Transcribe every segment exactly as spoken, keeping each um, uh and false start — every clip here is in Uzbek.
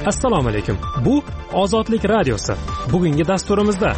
Assalomu alaykum. Bu Ozodlik radiosi. Bugungi dasturimizda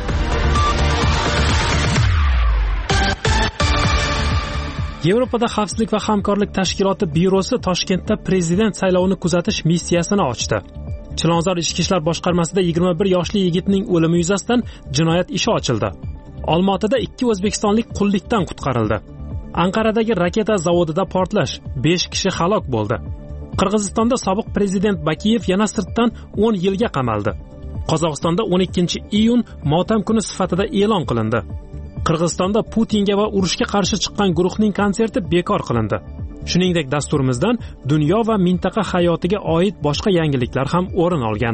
Yevropada xavfsizlik va hamkorlik tashkiloti byurosi Toshkentda prezident saylovini kuzatish missiyasini ochdi. Chilonzor ichki ishlar boshqarmasida yigirma bir yoshli yigitning o'limi yuzasidan jinoyat ishi ochildi. Olmaotada ikki o'zbekistonlik qullikdan qutqarildi. Anqaradagi raketa zavodida portlash, besh kishi halok bo'ldi. Qirg'izistonda sobiq prezident Bakiyev yana sirtdan o'n yilga qamaldi. Qozog'istonda o'n ikkinchi iyun motam kuni sifatida e'lon qilindi. Qirg'izistonda Putinga va urushga qarshi chiqqan guruhning konserti bekor qilindi. Shuningdek, dasturimizdan dunyo va mintaqa hayotiga oid boshqa yangiliklar ham o'rin olgan.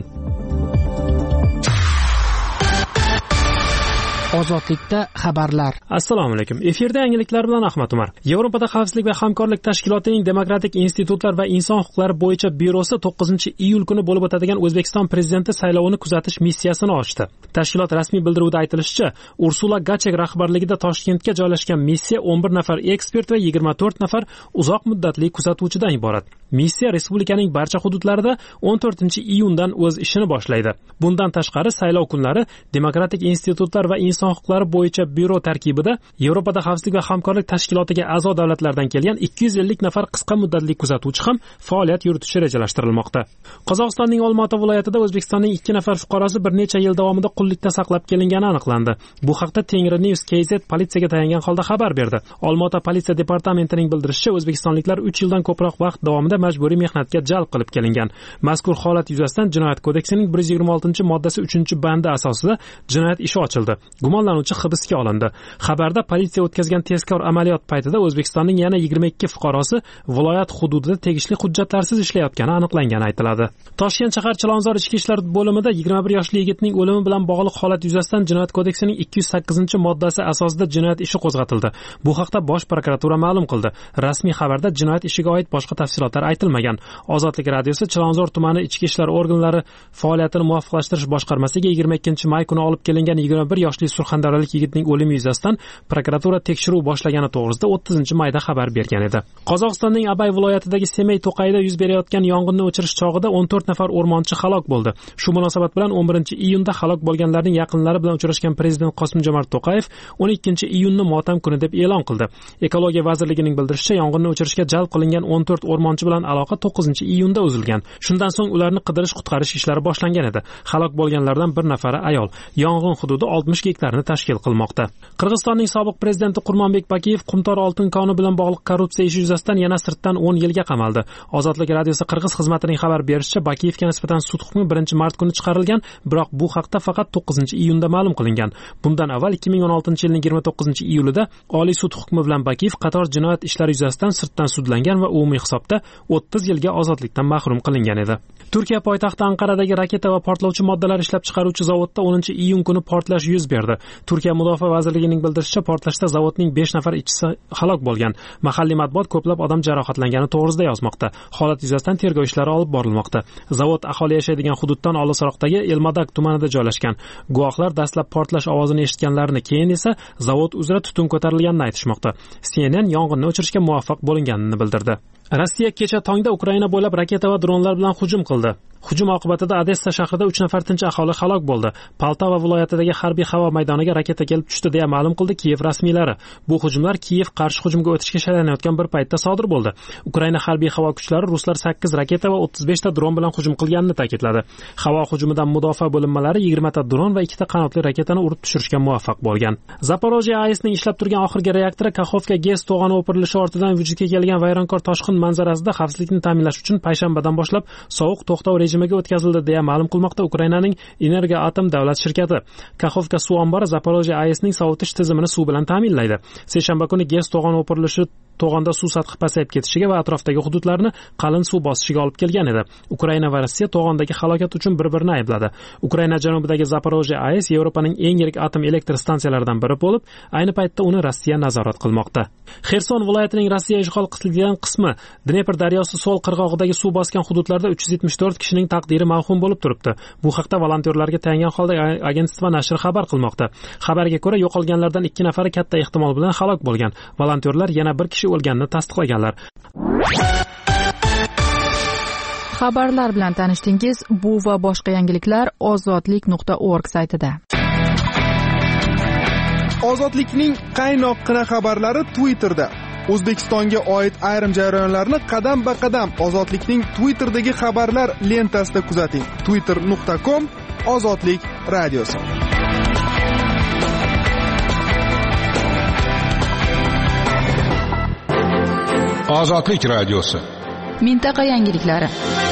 Ozodlikda xabarlar. Assalomu alaykum. Efirda yangiliklar bilan Ahmad Umar. Yevropada xavfsizlik va hamkorlik tashkilotining Demokratik institutlar va inson huquqlari bo'yicha byurosi to'qqizinchi iyul kuni bo'lib o'tadigan O'zbekiston prezidenti saylovini kuzatish missiyasini ochdi. Tashkilot rasmiy bildiruvida aytilishicha, Ursula Gachek rahbarligida Toshkentga joylashgan missiya o'n bir nafar ekspert va yigirma to'rt nafar uzoq muddatli kuzatuvchidan iborat. Missiya respublikaning barcha hududlarida o'n to'rtinchi iyundan o'z ishini boshlaydi. Bundan tashqari, saylov kunlari Demokratik institutlar va inson huquqlari bo'yicha byuro tarkibida Yevropada xavfsizlik va hamkorlik tashkilotiga a'zo davlatlardan kelgan ikki yuz ellik nafar qisqa muddatli kuzatuvchi ham faoliyat yuritishi rejalashtirilmoqda. Qozog'istonning Olmaota viloyatida O'zbekistonning ikki nafar fuqarosi bir necha yil davomida qullikda saqlab kelingani aniqlandi. Bu haqda Tengri News K Z politsiyaga tayangan holda xabar berdi. Olmaota politsiya departamentining bildirishicha, o'zbekistonliklar uch yildan ko'proq vaqt davomida majburiy mehnatga jalb qilib kelingan. Mazkur holat yuzasidan Jinoyat kodeksining bir yuz yigirma oltinchi moddasi uchinchi bandi asosida jinoyat ishi ochildi. Gumonlanuvchi hibsga olindi. Xabarda politsiya o'tkazgan tezkor amaliyot paytida O'zbekistonning yana yigirma ikki fuqarosi viloyat hududida tegishli hujjatlarsiz ishlayotgani aniqlangani aytiladi. Toshkent shahar Chilonzor ichki ishlar bo'limida yigirma bir yoshli yigitning o'limi bilan bog'liq holat yuzasidan Jinoyat kodeksining ikki yuz sakkizinchi moddasi asosida jinoyat ishi qo'zg'atildi. Bu haqda Bosh prokuratura ma'lum qildi. Rasmiy xabarda jinoyat ishiga oid boshqa tafsilotlar aytilmagan. Ozodlik radiosi Chilonzor tumani ichki ishlar organlari faoliyatini muvofiqlashtirish boshqarmasiga yigirma ikkinchi may kuni olib kelingan yigirma bir yoshli surxondaryolik yigitning o'limi yuzasidan prokuratura tekshiruv boshlagani to'g'risida o'ttizinchi mayda xabar bergan edi. Qozog'istonning Abay viloyatidagi Semey to'qayida yuz berayotgan yong'inni o'chirish chog'ida o'n to'rt nafar o'rmonchi halok bo'ldi. Shu munosabat bilan o'n birinchi iyunda halok bo'lganlarning yaqinlari bilan uchrashgan prezident Qosimjomart To'qayev o'n ikkinchi iyunni motam kuni deb e'lon qildi. Ekologiya vazirligining bildirishicha, yong'inni o'chirishga jalb qilingan o'n to'rt o'rmonchi bilan aloqa to'qqizinchi iyunda uzilgan. Shundan so'ng ularni qidirish-qutqarish ishlari boshlangan edi. Halok bo'lganlardan bir nafari ayol. Yong'in hududi oltmish gektarni tashkil qilmoqda. Qirg'izistonning sobiq prezidenti Qurmonbek Bakiyev Qumtor oltin koni bilan bog'liq korrupsiya ishi yuzasidan yana sirtdan o'n yilga qamaldi. Ozodlik radiosi Qirg'iz xizmatining xabar berishicha, Bakiyevga nisbatan sud hukmi birinchi mart kuni chiqarilgan, biroq bu haqda faqat to'qqizinchi iyunda ma'lum qilingan. Bundan avval ikki ming o'n oltinchi yilning yigirma to'qqizinchi iyulida Oliy sud hukmi bilan Bakiyev qator jinoyat ishlari yuzasidan sirtdan sudlangan va umumiy hisobda o'ttiz yilga ozodlikdan mahrum qilingan edi. Turkiya poytaxti Anqaradagi raketa va portlovchi moddalar ishlab chiqaruvchi zavodda o'ninchi iyun kuni portlash yuz berdi. Turkiya mudofaa vazirligining bildirishicha, portlashda zavodning besh nafar ishchisi halok bo'lgan. Mahalliy matbuot ko'plab odam jarohatlangani to'g'risida yozmoqda. Holat yuzasidan tergov ishlari olib borilmoqda. Zavod aholi yashaydigan hududdan olisroqdagi Elmadak tumanida joylashgan. Guvohlar dastlab portlash ovozini eshitganlarini, keyin esa zavod uzra tutun ko'tarilganini aytishmoqda. C N N yong'inni o'chirishga muvaffaq bo'linganini bildirdi. Rossiya kecha tongda Ukraina bo'ylab raketa va dronlar bilan hujum qildi. Hujum oqibatida Odessa shahrida uch nafar tinch aholi halok bo'ldi. Poltava viloyatidagi harbiy havo maydoniga raketa kelib tushdi deya ma'lum qildi Kiyev rasmiylari. Bu hujumlar Kiyev qarshi hujumga o'tishga shaylanayotgan bir paytda sodir bo'ldi. Ukraina harbiy havo kuchlari ruslar sakkiz raketa va o'ttiz besh ta dron bilan hujum qilganini ta'kidladi. Havo hujumidan mudofaa bo'linmalari yigirma ta dron va ikki ta qanotli raketani urib tushirishga muvaffaq bo'lgan. Zaporojye A E S'ning ishlab turgan oxirgi reaktori Kakhovka GES to'g'oni o'pirilishi ortidan vujudga kelgan vayronkor toshqin manzarasida xavfsizlikni ta'minlash uchun payshanbadan boshlab sovuq to'xtov rejimiga o'tkazildi deya ma'lum qilmoqda Ukrainaning Energoatom davlat shirkati. Kakhovka suv ombori Zaporojye A E S'ning sovutish tizimini suv bilan ta'minlaydi. Seshanba kuni GES to'g'oni o'pirilishi to'g'onda suv sathi pasayib ketishiga va atrofdagi hududlarni qalin suv bosishiga olib kelgan edi. Ukraina va Rossiya to'g'ondagi halokat uchun bir-birini aybladi. Ukraina janubidagi Zaporojye A E S Yevropaning eng yirik atom elektr stansiyalaridan biri bo'lib, ayni paytda uni Rossiya nazorat qilmoqda. Xerson viloyatining Rossiya ishg'ol qilingan qismi Dnepr daryosi so'l qirg'og'idagi suv bosgan hududlarda uch yuz yetmish to'rt kishining taqdiri mavhum bo'lib turibdi. Bu haqda volontyorlarga tayangan holda agentство nashri xabar qilmoqda. Xabarga ko'ra, yo'qolganlardan ikki nafari katta ehtimol bilan halok bo'lgan. Volontyorlar yana bir kishi o'lganini tasdiqlaganlar. Xabarlar bilan tanishdingiz. Bu va boshqa yangiliklar ozodlik nuqta org saytida. Ozodlikning qaynoqqina xabarlari Twitterda. O'zbekistonga oid ayrim jarayonlarni qadam-ba-qadam Ozodlikning Twitter'dagi xabarlar lentasida kuzating. twitter nuqta com Ozodlik radiosi. Ozodlik radiosi. Mintaqa yangiliklari.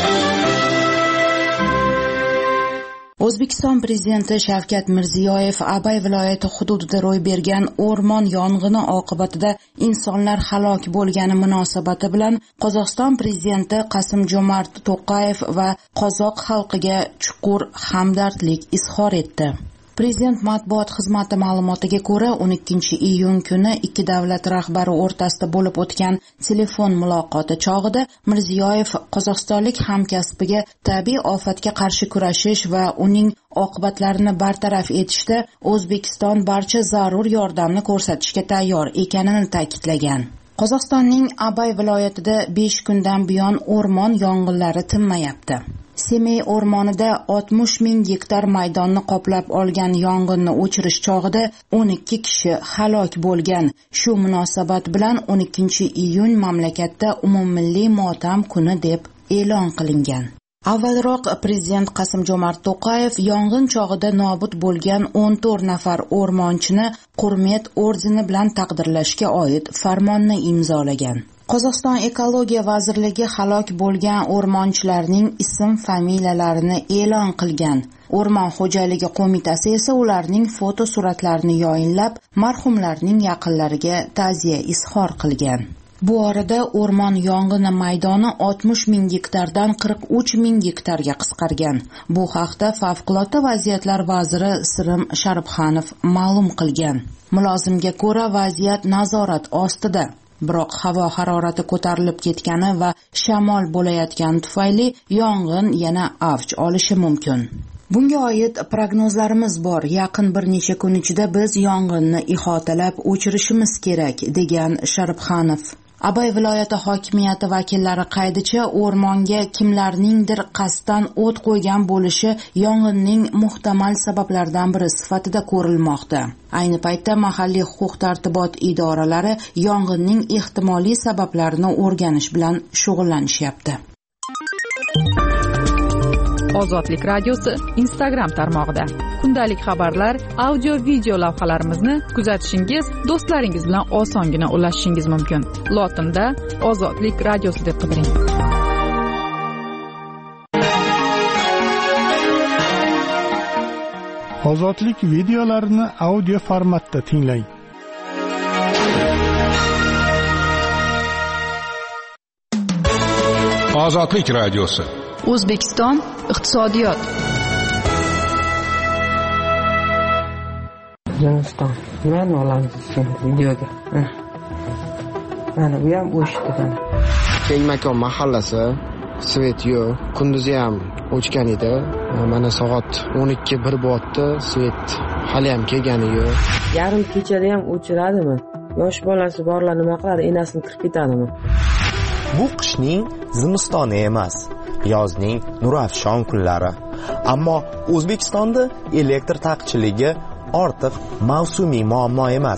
O'zbekiston prezidenti Shavkat Mirziyoyev Abay viloyati hududida ro'y bergan o'rmon yong'ini oqibatida insonlar halok bo'lgani munosabati bilan Qozog'iston prezidenti Qasim-Jomart To'qayev va qozoq xalqiga chuqur hamdardlik izhor etdi. Prezident matbuot xizmati ma'lumotiga ko'ra, o'n ikkinchi iyun kuni ikki davlat rahbari o'rtasida bo'lib o'tgan telefon muloqoti chog'ida Mirziyoyev qozog'istonlik hamkasbiga tabiiy ofatga qarshi kurashish va uning oqibatlarini bartaraf etishda O'zbekiston barcha zarur yordamni ko'rsatishga tayyor ekanini ta'kidlagan. Qozog'istonning Abay viloyatida besh kundan buyon o'rmon yong'inlari tinmayapti. Semey o'rmonida oltmish ming gektar maydonni qoplab olgan yong'inni o'chirish chog'ida o'n ikki kishi halok bo'lgan. Shu munosabat bilan o'n ikkinchi iyun mamlakatda umummilliy motam kuni deb e'lon qilingan. Avvalroq prezident Qasim-Jomart To'qayev yong'in chog'ida nobud bo'lgan o'n to'rt nafar o'rmonchini Qurmet ordeni bilan taqdirlashga oid farmonni imzolagan. Qozog'iston ekologiya vazirligi halok bo'lgan o'rmonchilarning ism-familiyalarini e'lon qilgan. O'rmon xo'jaligi qo'mitasi esa ularning fotosuratlarini yoyinlab, marhumlarning yaqinlariga ta'ziya izhor qilgan. Bu orada o'rmon yong'ini maydoni oltmish ming gektardan qirq uch ming gektarga qisqargan. Bu haqda Favqulodda vaziyatlar vaziri Sirim Sharipxanov ma'lum qilgan. Mulozimga ko'ra, vaziyat nazorat ostida. Biroq havo harorati ko'tarilib ketgani va shamol bo'layotgani tufayli yong'in yana avj olishi mumkin. Bunga oid prognozlarimiz bor. Yaqin bir necha kun ichida biz yong'inni ihotalab o'chirishimiz kerak, degan Sharipxanov. Abay viloyati hokimiyati vakillari qaydicha o'rmonga kimlarningdir qasddan o't qo'ygan bo'lishi yong'inning muhtamal sabablaridan biri sifatida ko'rilmoqda. Ayni paytda mahalliy huquq-tartibot idoralari yong'inning ehtimoliy sabablarini o'rganish bilan shug'ullanishyapti. Ozodlik radiosi Instagram tarmog'ida kundalik xabarlar, audio-video lavhalarimizni kuzatishingiz, do'stlaringiz bilan osongina ulashishingiz mumkin. Lotinda Ozodlik radiosi deb qidiring. Ozodlik videolarini audio formatda tinglang. Ozodlik radiosi. O'zbekiston iqtisodiyot. Afg'oniston. Nimani olamiz endi videoga? Mana bu ham o'chdi. Kengmakon mahallasi svet yo'q. Kunduzi ham o'chgan edi. Mana soat o'n ikki bir bo'pti, svet hali ham kelgani yo'q. Yarim kechada ham o'chiradimi? Yosh bolasi borlar nima qilar, enasini kirib ketadimi? Bu qishning zimistoni emas, yozning nurafshon kunlari. Ammo O'zbekistonda elektr taqchilligi ortiq mavsumiy muammo emas.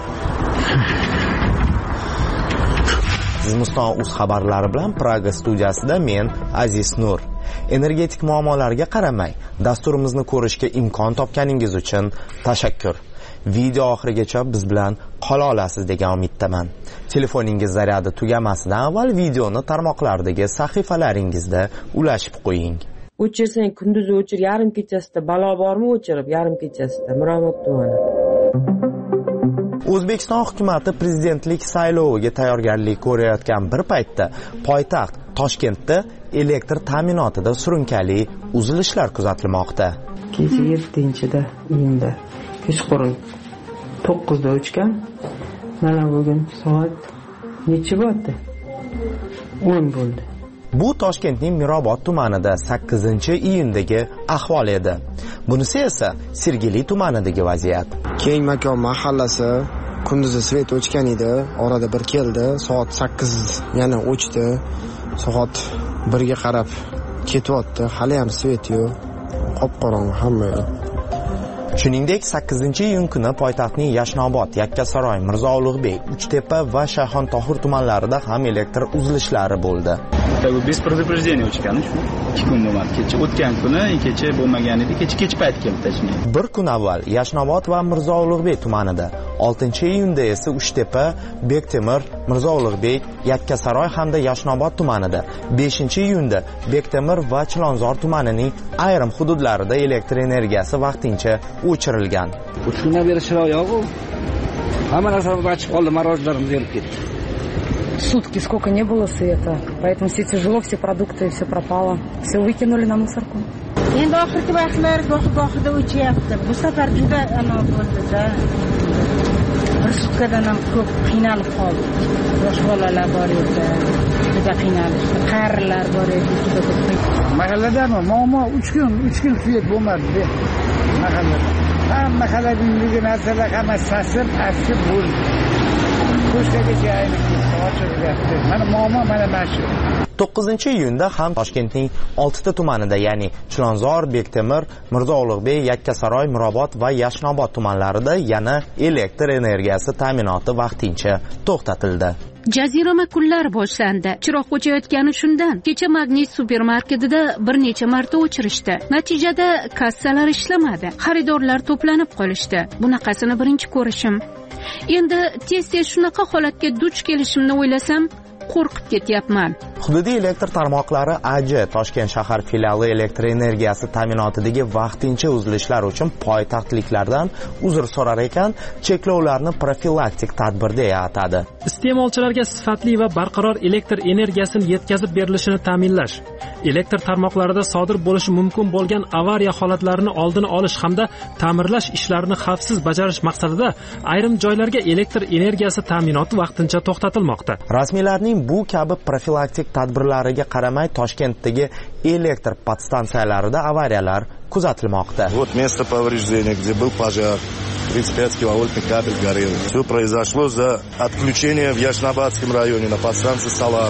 Zimiston uz xabarlari bilan Praga studiyasida men Aziz Nur. Energetik muammolarga qaramay, dasturimizni ko'rishga imkon topganingiz uchun tashakkur. Video oxirigacha biz bilan qola olasiz degan umiddaman. Telefoningiz zaryadi tugamasidan avval videoni tarmoqlardagi sahifalaringizda ulashib qo'ying. O'chirsang kunduzi o'chir, yarim kechasida balo bormi o'chirib, yarim kechasida Miromod tumani. O'zbekiston hukumatı prezidentlik sayloviga tayyorgarlik ko'rayotgan bir paytda poytaxt Toshkentda elektr ta'minotida surunkali uzilishlar kuzatilmoqda. Kecha yettinchida iyunda kechqurun to'qqizda o'chgan. Mana bugun soat necha bo'ldi? o'n bo'ldi. Bu Toshkentning Mirobod tumanida sakkizinchi iyundagi ahvol edi. Bunisi esa Sergeli tumanidagi vaziyat. Kengmakon mahallasi kunduzi svet o'chgan edi, orada bir keldi, soat sakkiz yana o'chdi. Soat birga qarab ketyapti. Hali ham svet yo'q. Qop-qorong'i hamma yo'q. Shuningdek, sakkizinchi iyun kuni poytaxtning Yashnobod, Yakkasaroy, Mirzo Ulug'bek, Uchtepa va Shayxontohur tumanlarida ham elektr uzilishlari bo'ldi. Bu без предупреждения o'chgan shu ikki kun bo'lmadi. Kecha o'tgan kuni, kecha bo'lmagan edi, kecha kech payt keldi точнее. Bir kun avval Yashnobod va Mirzo Ulug'bek tumanida, oltinchi iyunda esa Uchtepa, Bektemir, Mirzo Ulug'bek, Yakkasaroy hamda Yashnobod tumanida, beshinchi iyunda Bektemir va Chilonzor tumanining ayrim hududlarida elektr energiyasi vaqtincha o'chirilgan. uch kundan beri chiroq yo'q-ku. Hamma narsa ochib qoldi, marojlarimiz yonib ketdi. Сутки сколько не было света, поэтому все тяжело, все продукты, все пропало. Все выкинули на мусорку. Endi oxirgi vaqtlar goh-gohida o'chyapti. Bu safar juda ana bo'ldi-da. Bir sutkadan ham ko'p qiynalib qoldik. Yosh bolalar bor edi, juda qiynalishdi. Qarilar bor edi, juda ko'p. Mahalladami? Muammo uch kun, uch kun svet bo'lmadi. Mahallada. Hamma xaladagi narsalar hamma sasib, asib bo'ldi. Ko'chagacha aylanib ochildi. Mana muammo mana mana shu. to'qqizinchi iyunda ham Toshkentning oltita tumanida, ya'ni Chilonzor, Bektemir, Mirzo Ulug'bek, Yakkasaroy, Mirobod va Yashnobod tumanlarida yana elektr energiyasi ta'minoti vaqtincha to'xtatildi. Jazirama kunlar boshlandi. Chiroq o'chayotgani shundan. Kecha Magnit supermarketida bir necha marta o'chirishdi. Natijada kassalar ishlamadi. Xaridorlar to'planib qolishdi. Bunaqasini birinchi ko'rishim. Endi tez-tez shunaqa holatga duch kelishimni o'ylasam, qo'rqib ketyapman. Hududiy elektr tarmoqlari A J Toshkent shahar filiali elektr energiyasi ta'minotidagi vaqtincha uzilishlar uchun poytaxtliklardan uzr so'rar ekan, cheklovlarni profilaktik tadbir deya atadi. Iste'molchilarga sifatli va barqaror elektr energiyasini yetkazib berilishini ta'minlash, elektr tarmoqlarida sodir bo'lishi mumkin bo'lgan avariya holatlarini oldini olish hamda ta'mirlash ishlarini xavfsiz bajarish maqsadida ayrim joylarga elektr energiyasi ta'minoti vaqtincha to'xtatilmoqda. Rasmiylarning bu kabi profilaktik tadbirlariga qaramay Toshkentdagi elektr podstansiyalarida avariyalar kuzatilmoqda. Вот место повреждения, где был пожар. тридцать пять киловольтный кабель горел. Все произошло за отключение в Яшнобадском районе на подстанции Салар.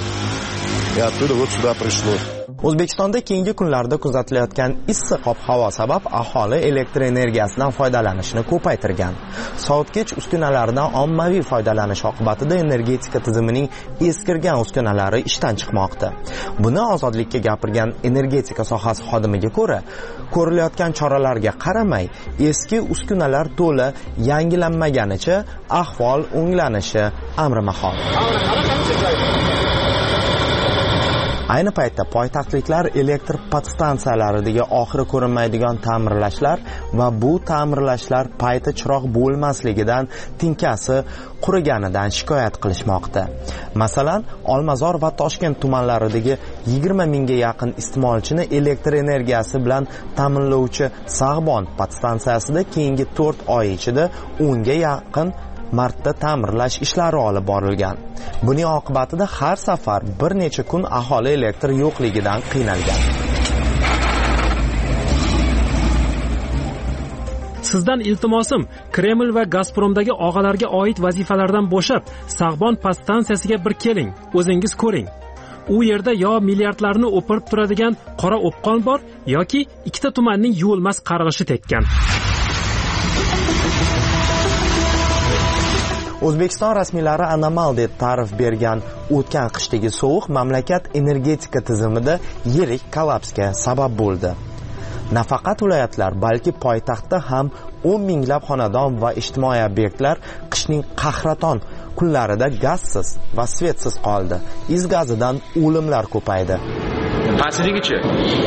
И оттуда вот сюда пришло. O'zbekistonda keyingi kunlarda kuzatilayotgan issiq ob-havo sabab aholi elektr energiyasidan foydalanishni ko'paytirgan. Sovutkech uskunalaridan ommaviy foydalanish oqibatida energetika tizimining eskirgan uskunalari ishdan chiqmoqda. Buni Ozodlikka gapirgan energetika sohasi xodimiga ko'ra, ko'rilayotgan choralarga qaramay, eski uskunalar to'la yangilanmaganicha ahvol o'nglanishi amri mahol. Ayni paytda poytaxtliklar elektr podstansiyalaridagi oxiri ko'rinmaydigan ta'mirlashlar va bu ta'mirlashlar payti chiroq bo'lmasligidan tinkasi quriganidan shikoyat qilishmoqda. Masalan, Olmazor va Toshkent tumanlaridagi yigirma mingga yaqin iste'molchini elektr energiyasi bilan ta'minlovchi Sag'bon podstansiyasida keyingi to'rt oy ichida o'nga yaqin marta ta'mirlash ishlari olib borilgan. Buning oqibatida har safar bir necha kun aholi elektr yo'qligidan qiynalgan. Sizdan iltimosim, Kreml va Gazpromdagi og'alarga oid vazifalardan bo'shab, Sag'bon podstansiyasiga bir keling, o'zingiz ko'ring. U yerda yo milliardlarni o'pirib turadigan qora o'pqon bor, yoki ikkita tumanning yuvilmas qarg'ishi tekkan. O'zbekiston rasmiylari anomal deb ta'rif bergan o'tgan qishdagi sovuq mamlakat energetika tizimida yirik kollapsga sabab bo'ldi. Nafaqat viloyatlar, balki poytaxtda ham o'n minglab xonadon va ijtimoiy obyektlar qishning qahraton kunlarida gazsiz va svetsiz qoldi. Is gazidan o'limlar ko'paydi. Pastligicha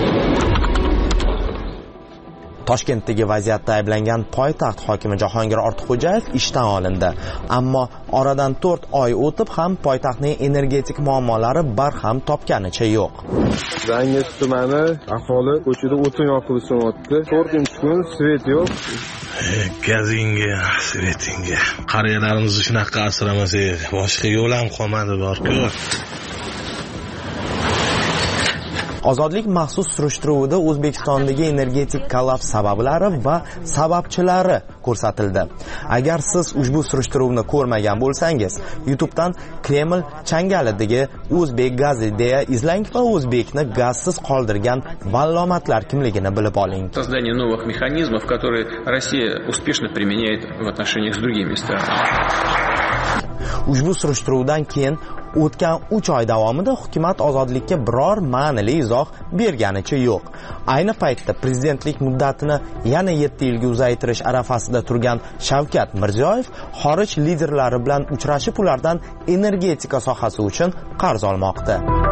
Toshkentdagi vaziyatda ayblangan poytaxt hokimi Jahongir Ortiqxo'jayev ishdan olindi. Ammo oradan to'rt oy o'tib ham poytaxtning energetik muammolari barham topganicha yo'q. Zangiz tumani aholi ko'chada o'tin yoqib so'yapti. to'rtinchi kun svet yo'q. Gazinga, svetinga. Qariyalarimizni shunaqa asramasak, boshqa yo'l ham qolmadi, bor-ku. Ozodlik maxsus surishtiruvida O'zbekistondagi energetik kollaps sabablari va sababchilari ko'rsatildi. Agar siz ushbu surishtiruvni ko'rmagan bo'lsangiz, YouTube'dan Kreml changalidagi O'zbek gazi deya izlang va O'zbekni gazsiz qoldirgan vallomatlar kimligini bilib oling. Создание новых механизмов, которые Россия успешно применяет в отношениях с другими странами. Ushbu surishtiruvdan keyin o'tgan uch oy davomida hukumat ozodlikka biror ma'nili izoh berganicha yo'q. Ayni paytda prezidentlik muddatini yana yetti yilga uzaytirish arafasida turgan Shavkat Mirziyoyev xorij liderlari bilan uchrashib ulardan energetika sohasi uchun qarz olmoqda.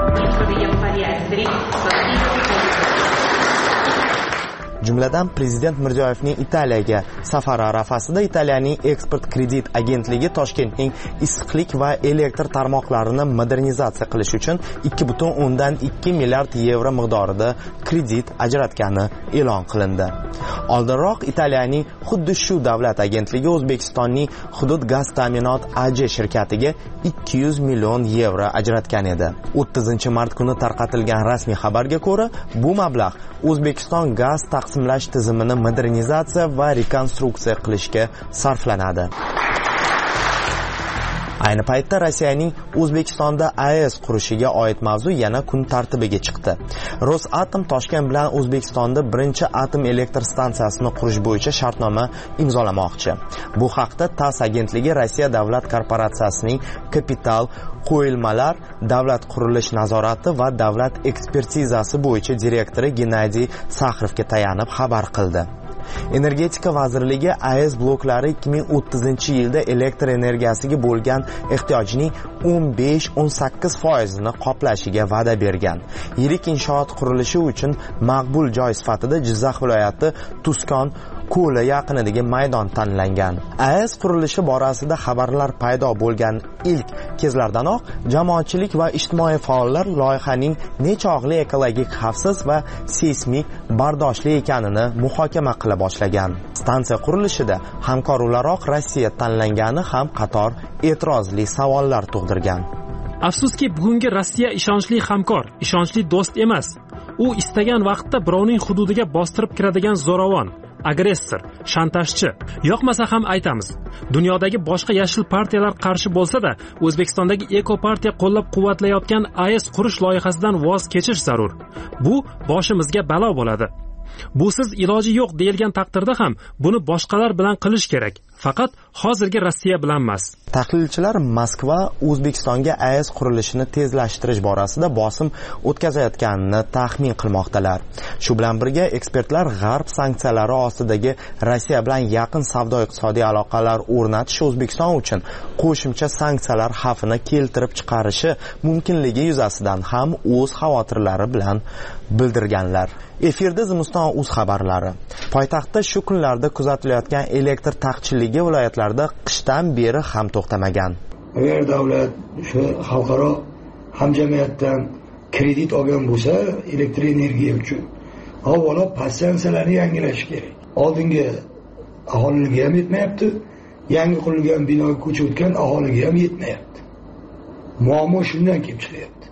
Jumladan prezident Mirziyoyevning Italiyaga safari arafasida Italiyaning eksport kredit agentligi Toshkentning issiqlik va elektr tarmoqlarini modernizatsiya qilish uchun ikki butun o'ndan ikki milliard yevro miqdorida kredit ajratgani e'lon qilindi. Oldinroq Italiyaning xuddi shu davlat agentligi O'zbekistonning hudud gaz ta'minot A J shirkatiga ikki yuz million yevro ajratgan edi. o'ttizinchi mart kuni tarqatilgan rasmiy xabarga ko'ra, bu mablag' O'zbekiston gaz taqsimlash tizimini modernizatsiya va rekonstruksiya qilishga sarflanadi. Ayni paytda Rossiyaning O'zbekistonda A E S qurishiga oid mavzu yana kun tartibiga chiqdi. Rosatom Toshkent bilan O'zbekistonda birinchi atom elektr stansiyasini qurish bo'yicha shartnoma imzolamoqchi. Bu haqda TASS agentligi Rossiya davlat korporatsiyasining kapital qo'yilmalar, davlat qurilish nazorati va davlat ekspertizasi bo'yicha direktori Gennadiy Saxrovga tayanib xabar qildi. Energetika vazirligi A E S bloklari ikki ming o'ttizinchi yilda elektr energiyasiga bo'lgan ehtiyojning o'n besh o'n sakkiz foizini qoplashiga va'da bergan. Yirik inshoot qurilishi uchun maqbul joy sifatida Jizzax viloyati Tuskon ko'li yaqinidagi maydon tanlangan. A E S qurilishi borasida xabarlar paydo bo'lgan ilk kezlardanoq jamoatchilik va ijtimoiy faollar loyihaning nechog'li ekologik xavfsiz va seysmik bardoshli ekanini muhokama qila boshlagan. Stansiya qurilishida hamkor o'laroq Rossiya tanlangani ham qator e'tirozli savollar tug'dirgan. Afsuski, bugungi Rossiya ishonchli hamkor, ishonchli do'st emas. U istagan vaqtda birovning hududiga bostirib kiradigan zo'ravon, agressor, shantajchi. Yoqmasa ham aytamiz. Dunyodagi boshqa yashil partiyalar qarshi bo'lsa-da, O'zbekistondagi Eko partiya qo'llab-quvvatlayotgan A E S qurish loyihasidan voz kechish zarur. Bu boshimizga balo bo'ladi. Busiz iloji yo'q deyilgan taqdirda ham buni boshqalar bilan qilish kerak. Faqat hozirgi Rossiya bilan emas. Tahlilchilar Moskva O'zbekistonga A E S qurilishini tezlashtirish borasida bosim o'tkazayotganini taxmin qilmoqdalar. Shu bilan birga ekspertlar G'arb sanksiyalari ostidagi Rossiya bilan yaqin savdo-iqtisodiy aloqalar o'rnatish O'zbekiston uchun qo'shimcha sanksiyalar xavfini keltirib chiqarishi mumkinligi yuzasidan ham o'z xavotirlari bilan bildirganlar. Efirda Zimiston uz xabarlari. Poytaxtda shu kunlarda kuzatilayotgan elektr taqchilligi viloyatlarda qishdan beri ham to'xtamagan. Agar davlat shu xalqaro hamjamiyatdan kredit olgan bo'lsa, elektr energiya uchun avvalo passansiyalarni yangilash kerak. Oldingi aholiga ham yetmayapti, yangi qurilgan binoga ko'chayotgan aholiga ham yetmayapti. Muammo shundan kelib chiqyapti.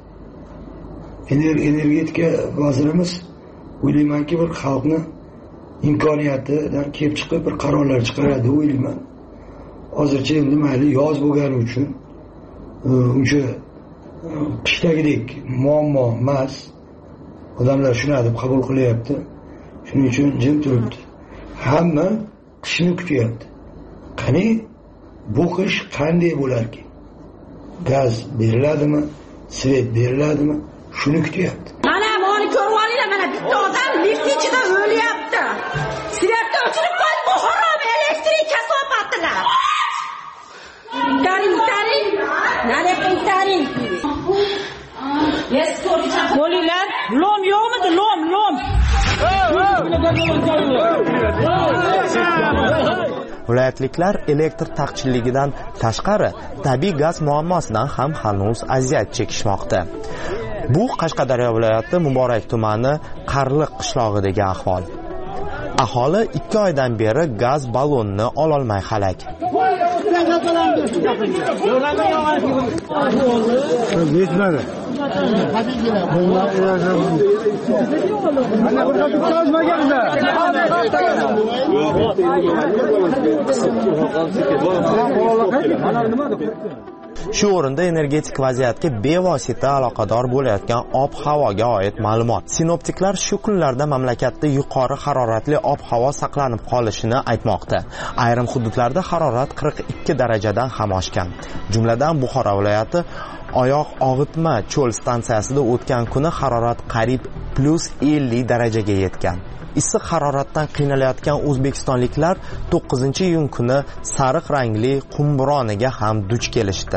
Energetika vazirimiz o'ylaymanki bir xalqni imkoniyatidan kelib chiqib bir qarorlar chiqaradi o'ylayman. Hozircha endi mayli yoz bo'lgani uchun uncha qishdagidek muammo emas. Odamlar shuni deb qabul qilyapti. Shuning uchun jim turibdi. Hamma qishni kutyapti. Qani bu qish qanday bo'larki? Gaz beriladimi? Svet beriladimi? Shuni kutyapti. Mana buni ko'rib olinglar, mana bitta odam lift ichida o'lyapti. Svetni o'chirib qo'ydi, bu harom elektrik kasofatilar. Taring, taring. Nari taring. Yes, bo'linglar. Lom yo'qmidi? Lom, lom. Viloyatliklar elektr taqchilligidan tashqari tabiiy gaz muammosidan ham hanuz aziyat chekishmoqda. Bu Qashqadaryo viloyati Muborak tumani Qarliq qishlog'idagi ahvol. Aholi ikki oydan beri gaz ballonini ololmay halak. Yetmadi. Shu o'rinda energetik vaziyatga bevosita aloqador bo'layotgan ob-havoga oid ma'lumot. Sinoptiklar shu kunlarda mamlakatda yuqori haroratli ob-havo saqlanib qolishini aytmoqda. Ayrim hududlarda harorat qirq ikki darajadan ham oshgan. Jumladan Buxoro viloyati Oyoq og'itma cho'l stansiyasida o'tgan kuni harorat qariyb plus ellik darajaga yetgan. Issiq haroratdan qiynalayotgan o'zbekistonliklar to'qqizinchi iyun kuni sariq rangli qum bo'roniga ham duch kelishdi.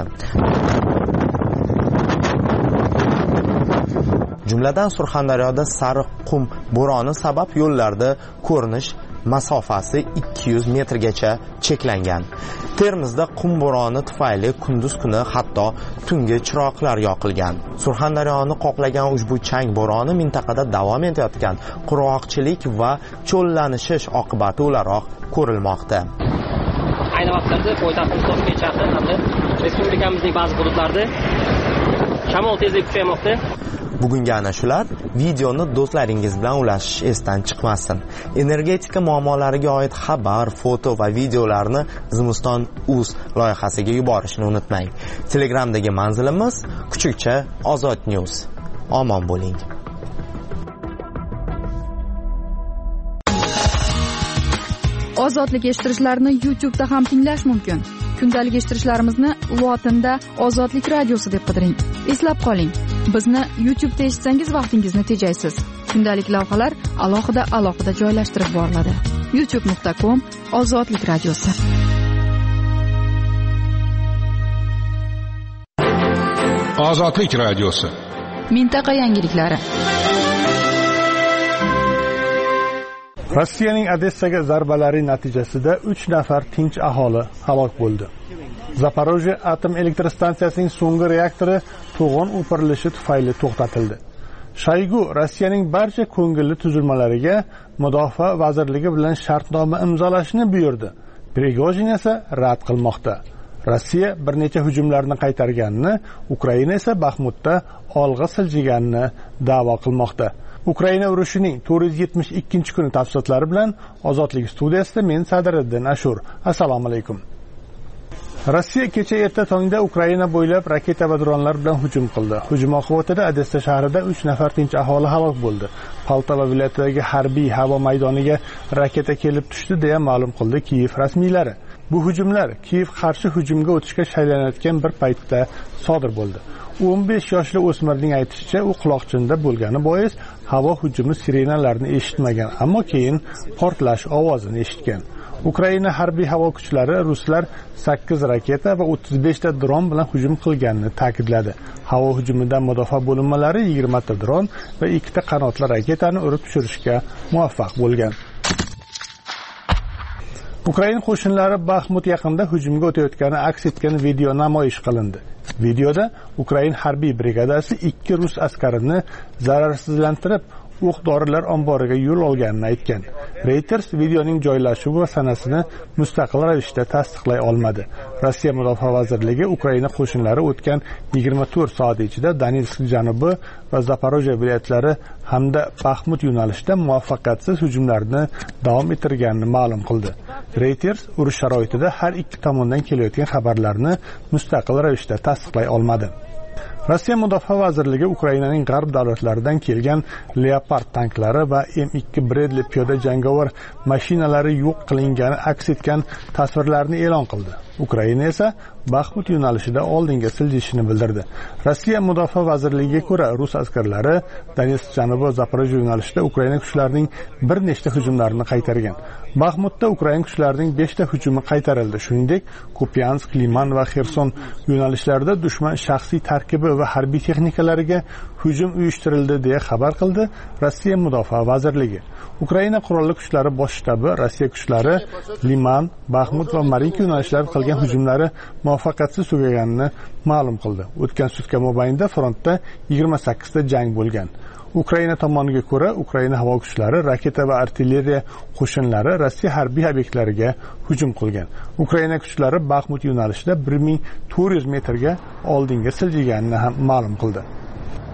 Jumladan Surxondaryoda sariq qum bo'roni sabab yo'llarda ko'rinish masofasi ikki yuz metrgacha cheklangan. Termizda qum bo'roni tufayli kunduz kuni hatto tungi chiroqlar yoqilgan. Surxondaryoni qoplagan ushbu chang bo'roni mintaqada davom etayotgan qurg'oqchilik va cho'llanishish oqibati o'laroq ko'rilmoqda. Ayni vaqtlarda poytaxtimiz Toshkent shahri hamda respublikamizning ba'zi hududlarida shamol tezligi kuchaymoqda. Bugungi ana shular. Videoni do'stlaringiz bilan ulashish esdan chiqmasin. Energetika muammolariga oid xabar, foto va videolarni zimiston.uz loyihasiga yuborishni unutmang. Telegramdagi manzilimiz kuchukcha Ozod News. Omon bo'ling. Ozodlik eshittirishlarni YouTube'da ham tinglash mumkin. Kundalik eshittirishlarimizni lotinda Ozodlik radiosi deb qidiring. Eslab qoling. Bizni YouTube'da eshitsangiz vaqtingizni tejaysiz. Kundalik lavhalar alohida alohida joylashtirib boriladi. youtube nuqta com Ozodlik radiosi. Ozodlik radiosi. Mintaqa yangiliklari. Rossiyaning Odessaga zarbalari natijasida uch nafar tinch aholi halok bo'ldi. Zaporojye atom elektr stansiyasining so'nggi reaktori to'g'on o'pirilishi tufayli to'xtatildi. Shoygu Rossiyaning barcha ko'ngilli tuzilmalariga mudofaa vazirligi bilan shartnoma imzolashni buyurdi. Prigojin esa rad qilmoqda. Rossiya bir necha hujumlarni qaytarganini, Ukraina esa Baxmutda olg'a siljiganini da'vo qilmoqda. Ukraina urushining to'rt yuz yetmish ikkinchi kuni tafsilotlari bilan Ozodlik studiyasida men Sadiriddin Ashur. Assalomu alaykum. Rossiya kecha erta tongda Ukraina bo'ylab raketa va dronlar bilan hujum qildi. Hujum oqibatida Odessa shahrida uch nafar tinch aholi halok bo'ldi. Poltava viloyatidagi harbiy havo maydoniga raketa kelib tushdi deya ma'lum qildi Kiyev rasmiylari. Bu hujumlar Kiyev qarshi hujumga o'tishga shaylanayotgan bir paytda sodir bo'ldi. o'n besh yoshli o'smirning aytishicha, u quloqchinda bo'lgani bois havo hujumi sirenalarini eshitmagan, ammo keyin portlash ovozini eshitgan. Ukraina harbiy havo kuchlari ruslar sakkiz raketa va o'ttiz besh ta dron bilan hujum qilganini ta'kidladi. Havo hujumidan mudofaa bo'linmalari yigirma ta dron va ikki ta qanotli raketani urib tushirishga muvaffaq bo'lgan. Ukraina qo'shinlari Baxmut yaqinida hujumga o'tayotgani aks etgan video namoyish qilindi. Videoda Ukraina harbiy brigadasi ikki rus askarini zararsizlantirib, o'q-dorilar omboriga yo'l olganini aytgan. Reuters videoning joylashuvi va sanasini mustaqil ravishda tasdiqlay olmadi. Rossiya Mudofaa vazirligi Ukraina qo'shinlari o'tgan yigirma to'rt soat ichida Donetsk janubi va Zaporojye viloyatlari hamda Baxmut yo'nalishida muvaffaqiyatsiz hujumlarni davom ettirganini ma'lum qildi. Reuters urush sharoitida har ikki tomondan kelayotgan xabarlarni mustaqil ravishda tasdiqlay olmadi. Rossiya Mudofaa vazirligi Ukrainaning g'arb davlatlaridan kelgan Leopard tanklari va M ikki Bradley piyoda jangovar mashinalari yo'q qilingani aks etgan tasvirlarni e'lon qildi. Ukraina esa Baxmut yo'nalishida oldinga siljishini bildirdi. Rossiya Mudofaa vazirligiga ko'ra, rus askarlari Donetsk janubi va Zaporojye yo'nalishida Ukraina kuchlarining bir nechta hujumlarini qaytargan. Baxmutda Ukraina kuchlarining besh ta hujumi qaytarildi. Shuningdek, Kupiansk, Liman va Xerson yo'nalishlarida dushman shaxsiy tarkibi va harbiy texnikalariga hujum uyushtirildi deya xabar qildi Rossiya Mudofaa vazirligi. Ukraina qurolli kuchlari bosh shtabi Rossiya kuchlari Liman, Baxmut va Marinka yo'nalishlariga qilgan hujumlari muvaffaqiyatsiz tugaganini ma'lum qildi. O'tgan sutka mobaynida frontda yigirma sakkiz ta jang bo'lgan. Ukraina tomoniga ko'ra, Ukraina havo kuchlari, raketa va artilleriya qo'shinlari Rossiya harbiy obyektlariga hujum qilgan. Ukraina kuchlari Baxmut yo'nalishida bir ming to'rt yuz metrga oldinga siljiganini ham ma'lum qildi.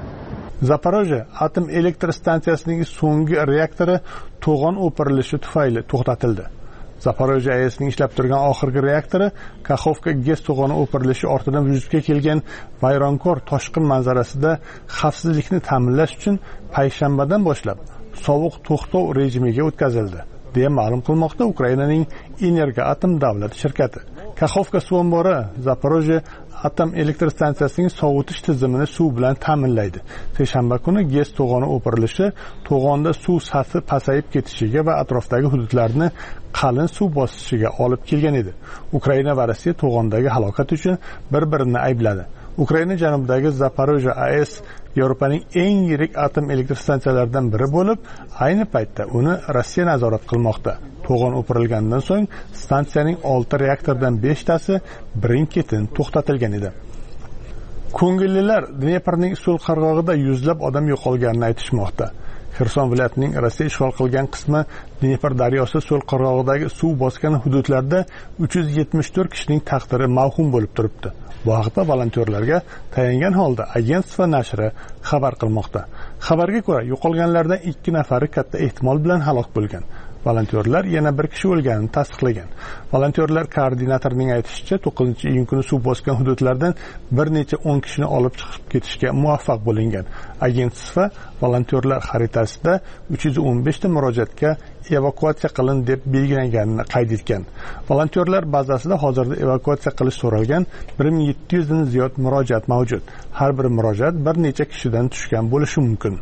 Zaporojye atom elektr stansiyasining so'nggi reaktori to'g'on o'pirilishi tufayli to'xtatildi. Zaporojye A E S'ning ishlab turgan oxirgi reaktori Kakhovka gez to'g'oni o'pirilishi ortidan vujudga kelgan vayronkor toshqin manzarasida xavfsizlikni ta'minlash uchun payshanbadan boshlab sovuq to'xtov rejimiga o'tkazildi, deya ma'lum qilmoqda Ukrainaning Energoatom davlat shirkati. Kakhovka suv ombori Zaporojye atom elektr stansiyasining sovutish tizimini suv bilan ta'minlaydi. Seshanba kuni gez to'g'oni o'pirilishi to'g'onda suv sathi pasayib ketishiga va atrofdagi hududlarni qalin suv bosishiga olib kelgan edi. Ukraina va Rossiya to'g'ondagi halokat uchun bir-birini aybladi. Ukraina janubidagi Zaporojye A E S Yevropaning eng yirik atom elektr stansiyalaridan biri bo'lib, ayni paytda uni Rossiya nazorat qilmoqda. To'g'on o'pirilgandan so'ng stansiyaning olti reaktordan beshtasi birin-ketin to'xtatilgan edi. Ko'ngillilar Dneprning so'l qirg'og'ida yuzlab odam yo'qolganini aytishmoqda. Xerson viloyatining Rossiya ishg'ol qilgan qismi Dnepr daryosi so'l qirg'og'idagi suv bosgan hududlarda uch yuz yetmish to'rt kishining taqdiri mavhum bo'lib turibdi. Bu haqda volontyorlarga tayangan holda agentство nashri xabar qilmoqda. Xabarga ko'ra, yo'qolganlardan ikki nafari katta ehtimol bilan halok bo'lgan. Volontyorlar yana bir kishi o'lganini tasdiqlagan. Volontyorlar koordinatorining aytishicha, to'qqizinchi iyun kuni suv bosgan hududlardan bir necha o'n kishini olib chiqib ketishga muvaffaq bo'lingan. Agentство volontyorlar xaritasida uch yuz o'n besh ta murojaatga evakuatsiya qilin deb belgilanganini qayd etgan. Volontyorlar bazasida hozirda evakuatsiya qilish so'ralgan bir ming yetti yuz dan ziyod murojaat mavjud. Har bir murojaat bir necha kishidan tushgan bo'lishi mumkin.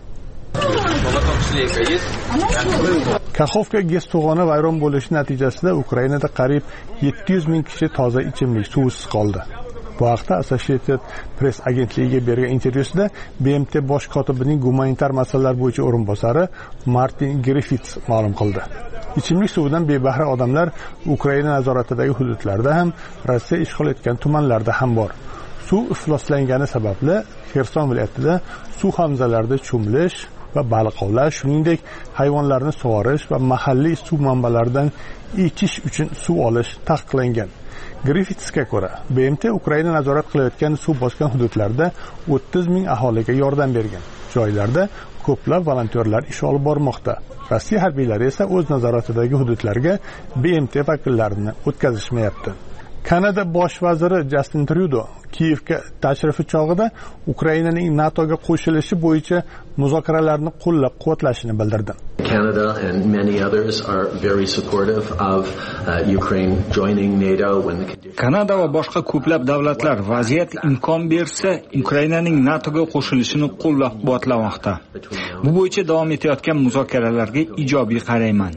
Kakhovka gez to'g'oni vayron bo'lishi natijasida Ukrainada qariyb yetti yuz ming kishi toza ichimlik suvisiz qoldi. Bu haqda Associated Press agentligiga bergan intervyusida B M T bosh kotibining gumanitar masalalar bo'yicha o'rinbosari Martin Griffiths ma'lum qildi. Ichimlik suvidan bebahra odamlar Ukraina nazoratidagi hududlarda ham, Rossiya ishg'ol etgan tumanlarda ham bor. Suv ifloslangani sababli Xerson viloyatida suv havzalarida cho'milish va baliq ovlash, shuningdek hayvonlarni sug'orish va mahalliy suv manbalaridan ichish uchun suv olish taqiqlangan. Griffithsga ko'ra, B M T Ukraina nazorat qilayotgan suv bosgan hududlarda o'ttiz ming aholiga yordam bergan. Joylarda ko'plab volontyorlar ish olib bormoqda. Rossiya harbiylari esa o'z nazoratidagi hududlarga B M T vakillarini o'tkazishmayapti. Kanada bosh vaziri Justin Trudeau Kiyevga tashrifi chog'ida Ukrainaning NATOga qo'shilishi bo'yicha muzokaralarni qo'llab-quvvatlashini bildirdi. Canada and many others are very supportive of uh, Ukraine joining NATO when the conditions... Kanada va boshqa ko'plab davlatlar vaziyat imkon bersa Ukrainaning NATOga qo'shilishini qo'llab-quvvatlamoqda. Bu bo'yicha davom etayotgan muzokaralarga ijobiy qarayman.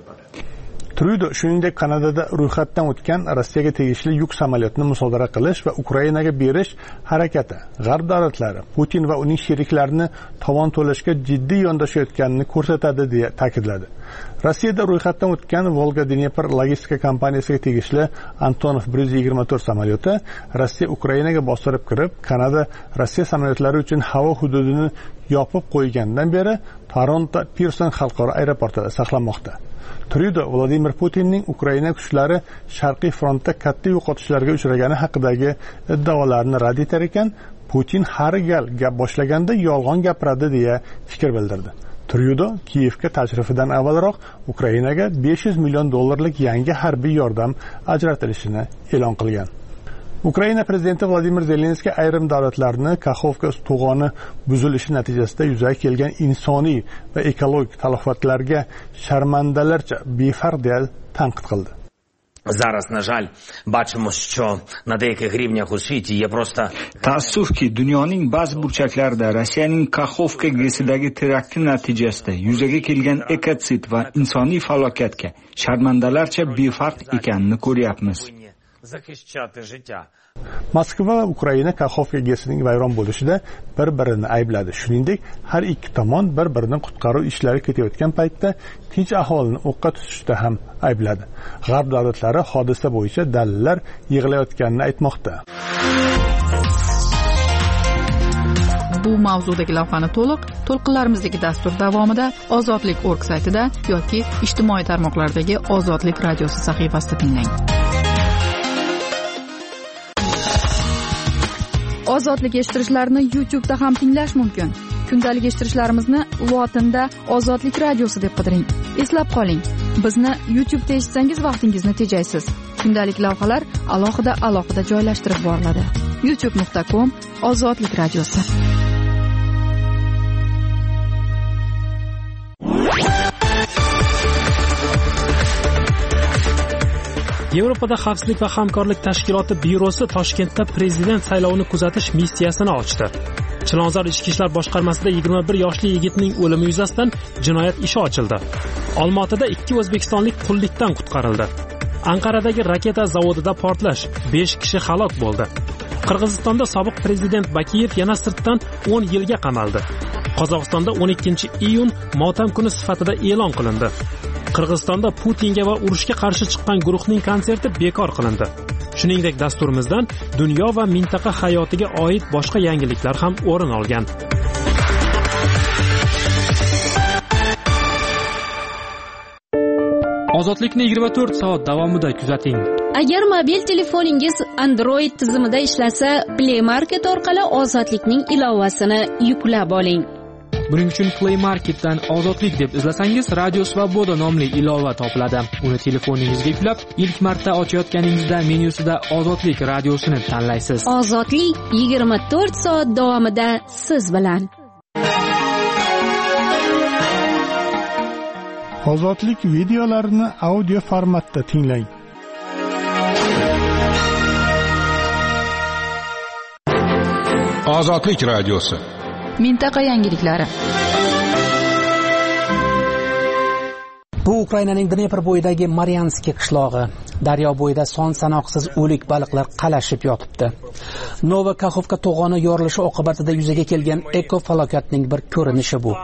Trudeau shuningdek Kanadada ro'yxatdan o'tgan Rossiyaga tegishli yuk samolyotni musodara qilish va Ukrainaga berish harakati G'arb davlatlari Putin va uning sheriklarini tovon to'lashga jiddiy yondashayotganini ko'rsatadi deya ta'kidladi. Rossiyada ro'yxatdan o'tgan Volga-Dnepr logistika kompaniyasiga tegishli Antonov bir yuz yigirma to'rt samolyoti Rossiya Ukrainaga bostirib kirib, Kanada Rossiya samolyotlari uchun havo hududini yopib qo'ygandan beri Toronto Pearson xalqaro aeroportida saqlanmoqda. Trudeau Vladimir Putinning Ukraina kuchlari Sharqiy frontda katta yo'qotishlarga uchragani haqidagi iddaolarini rad etar ekan, Putin har gal gap boshlaganda yolg'on gapiradi deya fikr bildirdi. Trudeau Kiyevga tashrifidan avvalroq Ukrainaga besh yuz million dollarlik yangi harbiy yordam ajratilishini e'lon qilgan. Ukraina prezidenti Vladimir Zelenskiy ayrim davlatlarni Kakhovka to'g'oni buzilishi natijasida yuzaga kelgan insoniy va ekologik talofatlarga sharmandalarcha befarq deya tanqid qildi. Зараз, на жаль, бачимо, що на деяких рівнях у світі є просто... Taassufki, dunyoning ba'zi burchaklarida Rossiyaning Kakhovka gezidagi terakti natijasida yuzaga kelgan ekotsid va insoniy falokatga sharmandalarcha befarq ekanini ko'ryapmiz. Moskva va Ukraina Kakhovka gezining vayron bo'lishida bir-birini aybladi. Shuningdek, har ikki tomon bir-birining qutqaruv ishlari ketayotgan paytda tinch aholini o'qqa tutishda ham aybladi. G'arb davlatlari hodisa bo'yicha dalillar yig'layotganini aytmoqda. Bu mavzudagi lavhani to'liq to'lqinlarimizdagi dastur davomida Ozodlik nokta org saytida yoki ijtimoiy tarmoqlardagi Ozodlik radiosi sahifasida tinglang. Ozodlik eshittirishlarni YouTube'da ham tinglash mumkin. kundalik eshittirishlarimizni lotinda Ozodlik radiosi deb qidiring. Eslab qoling, bizni YouTube'da eshitsangiz vaqtingizni tejaysiz. Kundalik lavhalar alohida alohida joylashtirib boriladi. youtube nuqta com Ozodlik radiosi. Yevropada xavfsizlik va hamkorlik tashkiloti byurosi Toshkentda prezident saylovini kuzatish missiyasini ochdi. Chilonzor ichki ishlar boshqarmasida yigirma bir yoshli yigitning o'limi yuzasidan jinoyat ishi ochildi. Olmaotada ikki o'zbekistonlik qullikdan qutqarildi. Anqaradagi raketa zavodida portlash, besh kishi halok bo'ldi. Qirg'izistonda sobiq prezident Bakiyev yana sirtdan o'n yilga qamaldi. Qozog'istonda o'n ikkinchi iyun motam kuni sifatida e'lon qilindi. Qirg'izistonda Putinga va urushga qarshi chiqqan guruhning konserti bekor qilindi. Shuningdek, dasturimizdan dunyo va mintaqa hayotiga oid boshqa yangiliklar ham o'rin olgan. Ozodlikni yigirma to'rt soat davomida kuzating. Agar mobil telefoningiz Android tizimida ishlasa, Play Market orqali Ozodlikning ilovasini yuklab oling. Buning uchun Play Marketdan Ozodlik deb izlasangiz, Radio Svoboda nomli ilova topiladi. Uni telefoningizga yuklab, ilk marta ochayotganingizda menyusida Ozodlik radiosini tanlaysiz. Ozodlik yigirma to'rt soat davomida siz bilan. Ozodlik videolarini audio formatda tinglang. Ozodlik radiosi. Mintaqa yangiliklari. Bu Ukrainaning Dnepr bo'yidagi Marianskiy qishlog'i. Daryo bo'yida son sanoqsiz o'lik baliqlar qalashib yotibdi. Novakaxovka to'g'oni yorilishi oqibatida yuzaga kelgan ekofalokatning bir ko'rinishi bu.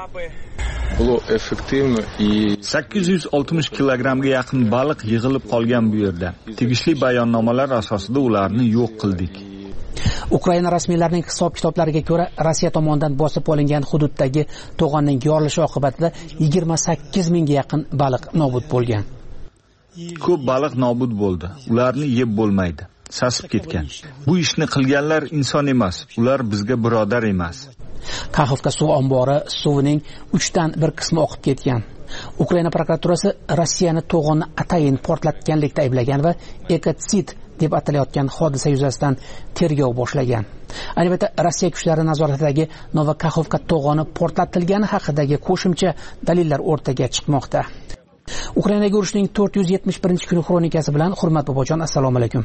sakkiz yuz oltmish kilogrammga yaqin baliq yig'ilib qolgan bu yerda. Tegishli bayonnomalar asosida ularni yo'q qildik. Ukraina rasmiylarining hisob-kitoblariga ko'ra, Rossiya tomonidan bosib olingan hududdagi to'g'onning yorilishi oqibatida yigirma sakkiz mingga yaqin baliq nobud bo'lgan. Ko'p baliq nobud bo'ldi. Ularni yeb bo'lmaydi. Sasib ketgan. Bu ishni qilganlar inson emas, ular bizga birodar emas. Kaxovka suv ombori suvining uchdan bir qismi oqib ketgan. Ukraina prokuraturasi Rossiyani to'g'onni atayin portlatganlikda ayblagan va ekotsid deb atalayotgan hodisa yuzasidan tergov boshlagan. Albatta, Rossiya kuchlari nazoratidagi Novakaxovka to'g'oni portlatilgani haqidagi qo'shimcha dalillar o'rtaga chiqmoqda. Ukrainaga urushning to'rt yuz yetmish birinchi kuni xronikasi bilan Hurmat bobojon, assalomu alaykum.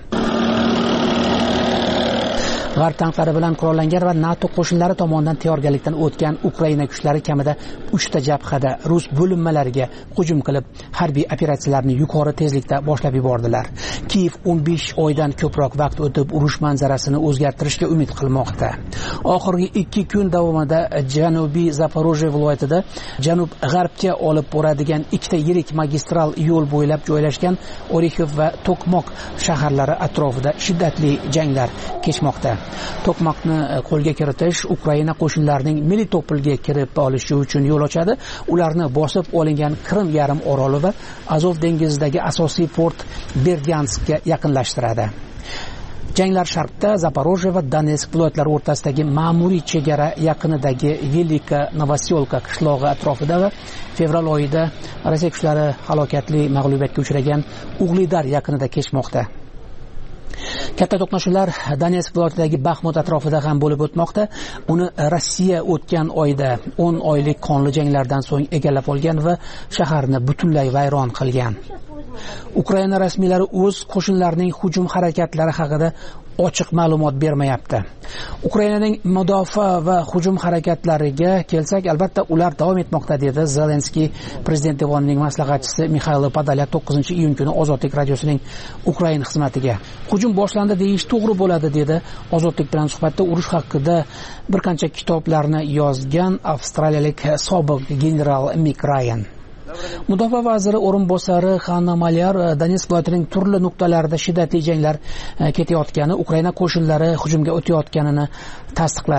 G'arb tanklari bilan qurollangan va NATO qo'shinlari tomonidan tayyorgarlikdan o'tgan Ukraina kuchlari kamida uchta jabhada rus bo'linmalariga hujum qilib, harbiy operatsiyalarni yuqori tezlikda boshlab yubordilar. Kiyev o'n besh oydan ko'proq vaqt o'tib urush manzarasini o'zgartirishga umid qilmoqda. Oxirgi ikki kun davomida Janubiy Zaporojye viloyatida janub-g'arbga olib boradigan ikkita yirik magistral yo'l bo'ylab joylashgan Orexov va Tokmok shaharlari atrofida shiddatli janglar kechmoqda. Tokmokni qo'lga kiritish Ukraina qo'shinlarining Melitopolga kirib olishi uchun yo'l ochadi. Ularni bosib olingan Krim yarim oroli va Azov dengizidagi asosiy port Berdyanskga yaqinlashtiradi. Janglar sharqda Zaporojye va Donetsk viloyatlari o'rtasidagi ma'muriy chegara yaqinidagi Velika Novoselka qishlog'i atrofida va fevral oyida Rossiya kuchlari halokatli mag'lubiyatga uchragan Ugledar yaqinida kechmoqda. Katta to'qnashuvlar Donetsk viloyatidagi Baxmut atrofida ham bo'lib o'tmoqda. Uni Rossiya o'tgan oyda o'n oylik qonli janglardan so'ng egallab olgan va shaharni butunlay vayron qilgan. Ukraina rasmiylari o'z qo'shinlarining hujum harakatlari haqida ochiq ma'lumot bermayapti. Ukrainaning mudofaa va hujum harakatlariga kelsak, albatta ular davom etmoqda, dedi Zelenskiy prezident devonining maslahatchisi Mikhailo Podolyak to'qqizinchi iyun kuni Ozodlik radiosining Ukraina xizmatiga. Hujum boshlandi deyish to'g'ri bo'ladi, dedi Ozodlik bilan suhbatda urush haqida bir qancha kitoblarni yozgan avstraliyalik sobiq general Mick Ryan. Mudofaa vaziri o'rinbosari Hanna Malyar Donetsk viloyatining turli nuqtalarida shiddatli janglar ketayotgani, Ukraina qo'shinlari hujumga o'tayotganini tasdiqladi.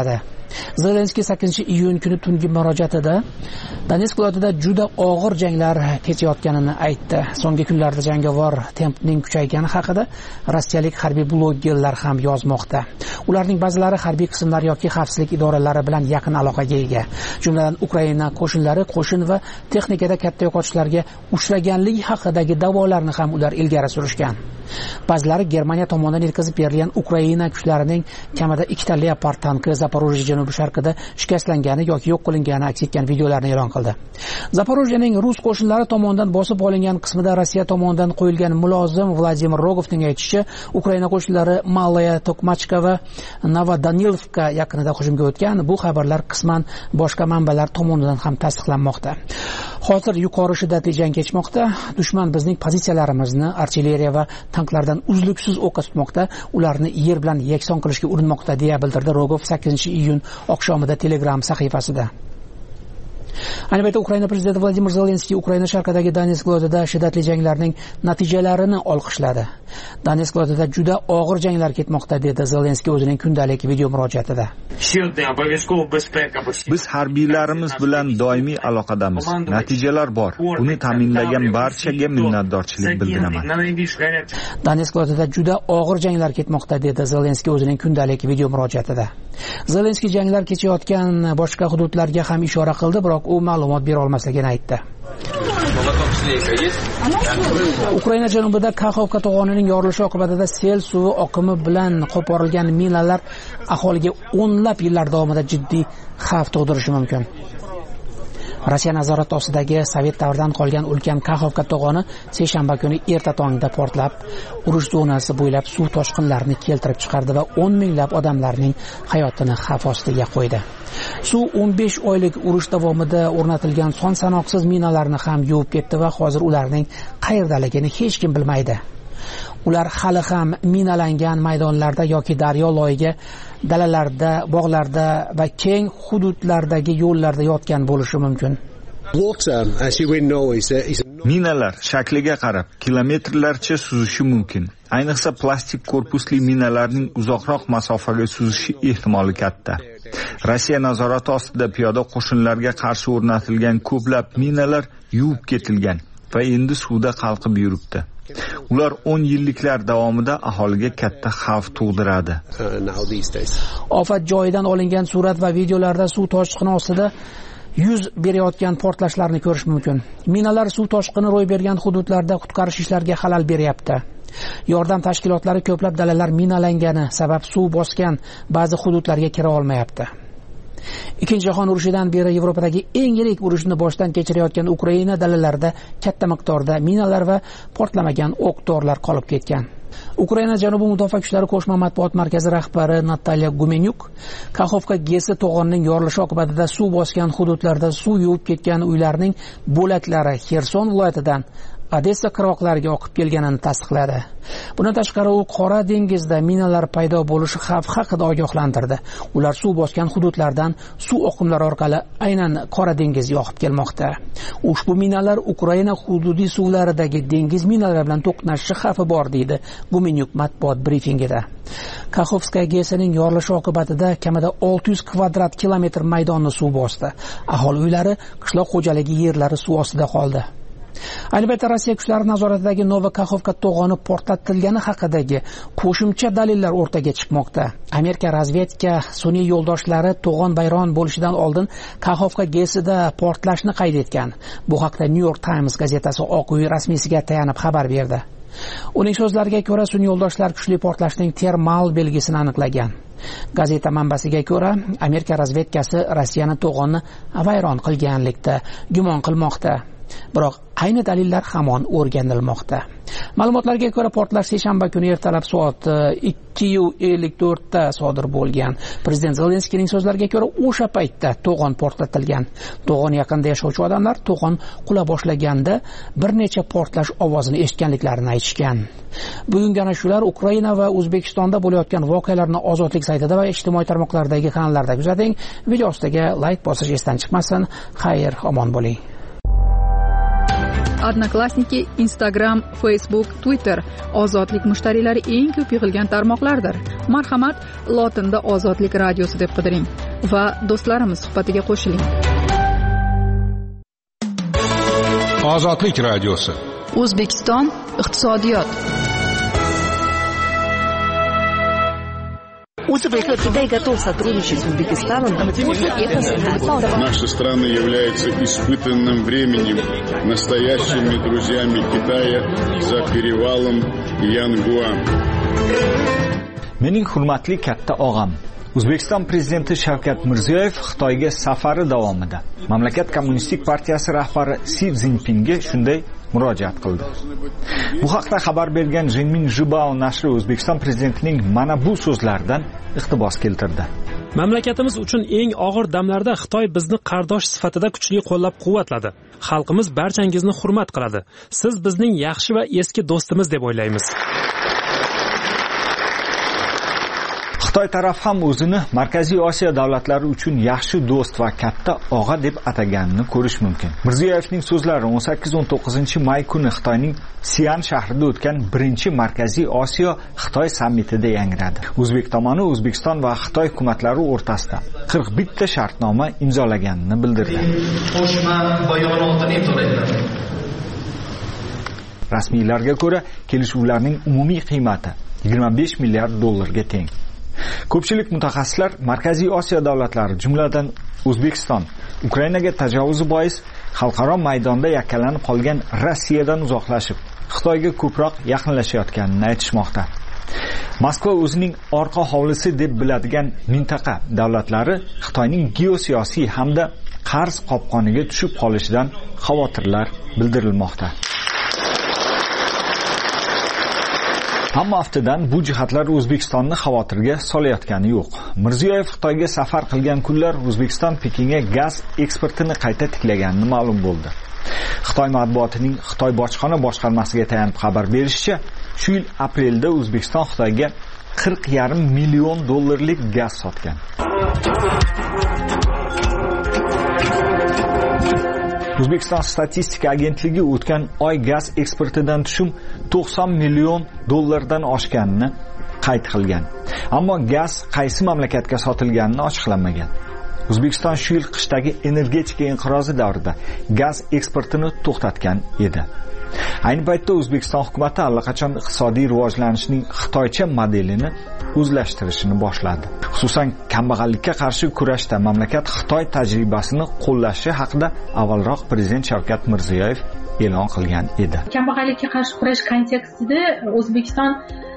Zelenskiy sakkizinchi iyun kuni tungi murojaatida Donetsk viloyatida juda og'ir janglar kechayotganini aytdi. So'nggi kunlarda jangovar tempning kuchaygani haqida rossiyalik harbiy blogerlar ham yozmoqda. Ularning ba'zilari harbiy qismlar yoki xavfsizlik idoralari bilan yaqin aloqaga ega. Jumladan Ukraina qo'shinlari qo'shin va texnikada katta yo'qotishlarga uchraganligi haqidagi da'volarni ham ular ilgari surishgan. Ba'zilari Germaniya tomonidan yetkazib berilgan Ukraina kuchlarining kamida ikkita Leopard tanki Zaporojye janubi sharqida shikastlangani yoki yo'q qilingani aks etgan videolarni e'lon qildi. Zaporojyening rus qo'shinlari tomonidan bosib olingan qismida Rossiya tomonidan qo'yilgan mulozim Vladimir Rogovning aytishicha, Ukraina qo'shinlari Malaya, Tokmachka va Novodanilivka yaqinida hujumga o'tgan. Bu xabarlar qisman boshqa manbalar tomonidan ham tasdiqlanmoqda. Hozir yuqori shiddatli jang kechmoqda. Dushman bizning pozitsiyalarimizni artilleriya va tanklardan uzluksiz o'qqa tutmoqda, ularni yer bilan yakson qilishga urinmoqda, deya bildirdi Rogov sakkizinchi iyun oqshomida Telegram sahifasida. Ayni paytda Ukraina prezidenti Vladimir Zelenskiy Ukraina sharqidagi Donetsk viloyatida shiddatli janglarning natijalarini olqishladi. Donetsk viloyatida juda og'ir janglar ketmoqda, dedi Zelenskiy o'zining kundalik video murojaatida. Biz harbiylarimiz bilan doimiy aloqadamiz. Natijalar bor. Buni ta'minlagan barchaga minnatdorchilik bildiraman. Donetsk viloyatida juda og'ir janglar ketmoqda, dedi Zelenskiy o'zining kundalik video murojaatida. Zelenskiy janglar kechayotgan boshqa hududlarga ham ishora qildi, biroq u ma'lumot bera olmasligini aytdi. Ukraina janubida Kakhovka to'g'onining yorilishi oqibatida sel suvi oqimi bilan qo'porilgan minalar aholiga o'nlab yillar davomida jiddiy xavf tug'dirishi mumkin. Rossiya nazorati ostidagi Sovet davridan qolgan ulkan Kakhovka to'g'oni seshanba kuni erta tongda portlab, urush zonasi bo'ylab suv toshqinlarini keltirib chiqardi va o'n minglab odamlarning hayotini xavf ostiga qo'ydi. Suv o'n besh oylik urush davomida o'rnatilgan son sanoqsiz minalarni ham yuvib ketdi va hozir ularning qayerdaligini hech kim bilmaydi. Ular hali ham minalangan maydonlarda yoki daryo loyiga, dalalarda, bog'larda va keng hududlardagi yo'llarda yotgan bo'lishi mumkin. Minalar shakliga qarab kilometrlarcha suzishi mumkin. Ayniqsa plastik korpusli minalarning uzoqroq masofaga suzishi ehtimoli katta. Rossiya nazorati ostida piyoda qo'shinlarga qarshi o'rnatilgan ko'plab minalar yuvib ketilgan va endi suvda qalqib yuribdi. Ular o'n yilliklar davomida aholiga katta xavf tug'diradi. Ofat joyidan olingan surat va videolarda suv toshqini ostida yuz berayotgan portlashlarni ko'rish mumkin. Minalar suv toshqini ro'y bergan hududlarda qutqarish ishlariga xalal beryapti. Yordam tashkilotlari ko'plab dalalar minalangani sabab suv bosgan ba'zi hududlarga kira olmayapti. Ikkinchi jahon urushidan beri Yevropadagi eng yirik urushni boshdan kechirayotgan Ukraina dalalarida katta miqdorda minalar va portlamagan o'q-dorilar qolib ketgan. Ukraina Janubiy mudofaa kuchlari qo'shma matbuot markazi rahbari Natalya Gumenyuk Kakhovka gesi to'g'onining yorilishi oqibatida suv bosgan hududlarda suv yuvib ketgan uylarning bo'laklari Xerson viloyatidan Odessa qirg'oqlariga oqib kelganini tasdiqladi. Bundan tashqari u Qora dengizda minalar paydo bo'lishi xavfi haqida ogohlantirdi. Ular suv bosgan hududlardan suv oqimlari orqali aynan Qora dengizga oqib kelmoqda. Ushbu minalar Ukraina hududiy suvlaridagi dengiz minalari bilan to'qnashishi xavfi bor, deydi Gumenyuk matbuot brifingida. Kakhovska gesining yorilishi oqibatida kamida olti yuz kvadrat kilometr maydonni suv bosdi. Aholi uylari, qishloq xo'jaligi yerlari suv ostida qoldi. Ayni paytda Rossiya kuchlari nazoratidagi Novokakhovka to'g'oni portlatilgani haqidagi qo'shimcha dalillar o'rtaga chiqmoqda. Amerika razvedka sun'iy yo'ldoshlari to'g'on bayron bo'lishidan oldin Kakhovka gesida portlashni qayd etgan. Bu haqda New York Times gazetasi Oq uy rasmiysiga tayanib xabar berdi. Uning so'zlariga ko'ra, sun'iy yo'ldoshlar kuchli portlashning termal belgisini aniqlagan. Gazeta manbasiga ko'ra, Amerika razvedkasi Rossiyani to'g'onni vayron qilganlikda gumon qilmoqda. Biroq ayni dalillar hamon o'rganilmoqda. Ma'lumotlarga ko'ra, portlash seshanba kuni ertalab soat ikki ellik to'rt ta sodir bo'lgan. Prezident Zelenskiyning so'zlariga ko'ra, o'sha paytda to'g'on portlatilgan. To'g'on yaqinida yashovchi odamlar to'g'on qula boshlaganda bir necha portlash ovozini eshitganliklarini aytishgan. Bugungi ana shular Ukraina va O'zbekistonda bo'layotgan voqealarni Ozodlik saytida va ijtimoiy tarmoqlardagi kanallarda kuzating. Video ostiga like bosish esdan chiqmasin. Xayr, omon bo'ling. Odnoklassniki, Instagram, Facebook, Twitter ozodlik mushtariylari eng ko'p yig'ilgan tarmoqlardir. Marhamat, lotinda Ozodlik radiosi deb qidiring. va do'stlarimiz suhbatiga qo'shiling. Ozodlik radiosi. O'zbekiston iqtisodiyot. УЗПК Китай готов сотрудничать с Узбекистаном в вопросе экосообщества. Наши страны являются испытанным временем, настоящими друзьями Китая за перевалом Янгуан. Mening hurmatli katta og'am, O'zbekiston prezidenti Shavkat Mirziyoyev Xitoyga safari davomida mamlakat kommunistik partiyasi rahbari Si Szinpinga shunday murojaat qildi. Bu haqda xabar bergan Jinmin Zhibao nashri O'zbekiston prezidentining mana bu so'zlaridan iqtibos keltirdi. Mamlakatimiz uchun eng og'ir damlarda Xitoy bizni qardosh sifatida kuchli qo'llab-quvvatladi. Xalqimiz barchangizni hurmat qiladi. Siz bizning yaxshi va eski do'stimiz deb o'ylaymiz. Xitoy taraf ham o'zini Markaziy Osiyo davlatlari uchun yaxshi do'st va katta og'a deb ataganini ko'rish mumkin. Mirziyoyevning so'zlari o'n sakkiz o'n to'qqizinchi may kuni Xitoyning Sian shahrida o'tgan birinchi Markaziy Osiyo Xitoy sammitida yangradi. O'zbek tomoni O'zbekiston va Xitoy hukumatlari o'rtasida qirq bir ta shartnoma imzolaganini bildirdi. Qo'shma bayonotini imzoladilar. Rasmiylarga ko'ra, kelishuvlarning umumiy qiymati yigirma besh milliard dollarga teng. Ko'pchilik mutaxassislar Markaziy Osiyo davlatlari, jumladan O'zbekiston, Ukrainaga tajovuz bois xalqaro maydonda yakkalanib qolgan Rossiyadan uzoqlashib, Xitoyga ko'proq yaqinlashayotganini aytishmoqda. Moskva o'zining orqa hovlisi deb biladigan mintaqa davlatlari Xitoyning geosiyosiy hamda qarz qopqoniga tushib qolishidan xavotirlar bildirilmoqda. Ammo aftidan bu jihatlar O'zbekistonni xavotirga solayotgani yo'q. Mirziyoyev Xitoyga safar qilgan kunlar O'zbekiston Pekinga gaz eksportini qayta tiklaganini ma'lum bo'ldi. Xitoy matbuotining Xitoy bojxona boshqarmasiga tayanib xabar berishicha, shu yil aprelda O'zbekiston Xitoyga qirq yarim million dollarlik gaz sotgan. O'zbekiston statistika agentligi o'tgan oy gaz eksportidan tushum to'qson million dollardan oshganini qayd qilgan. Ammo gaz qaysi mamlakatga sotilganini ochiqlamagan. O'zbekiston shu yil qishdagi energetika inqirozi davrida gaz eksportini to'xtatgan edi. Ayni paytda O'zbekiston hukumatı allaqachon iqtisodiy rivojlanishning Xitoycha modelini o'zlashtirishni boshladi. Xususan, kambag'allikka qarshi kurashda mamlakat Xitoy tajribasini qo'llashi haqida avvalroq prezident Shavkat Mirziyoyev e'lon qilgan edi. Kambag'allikka qarshi kurash kontekstida O'zbekiston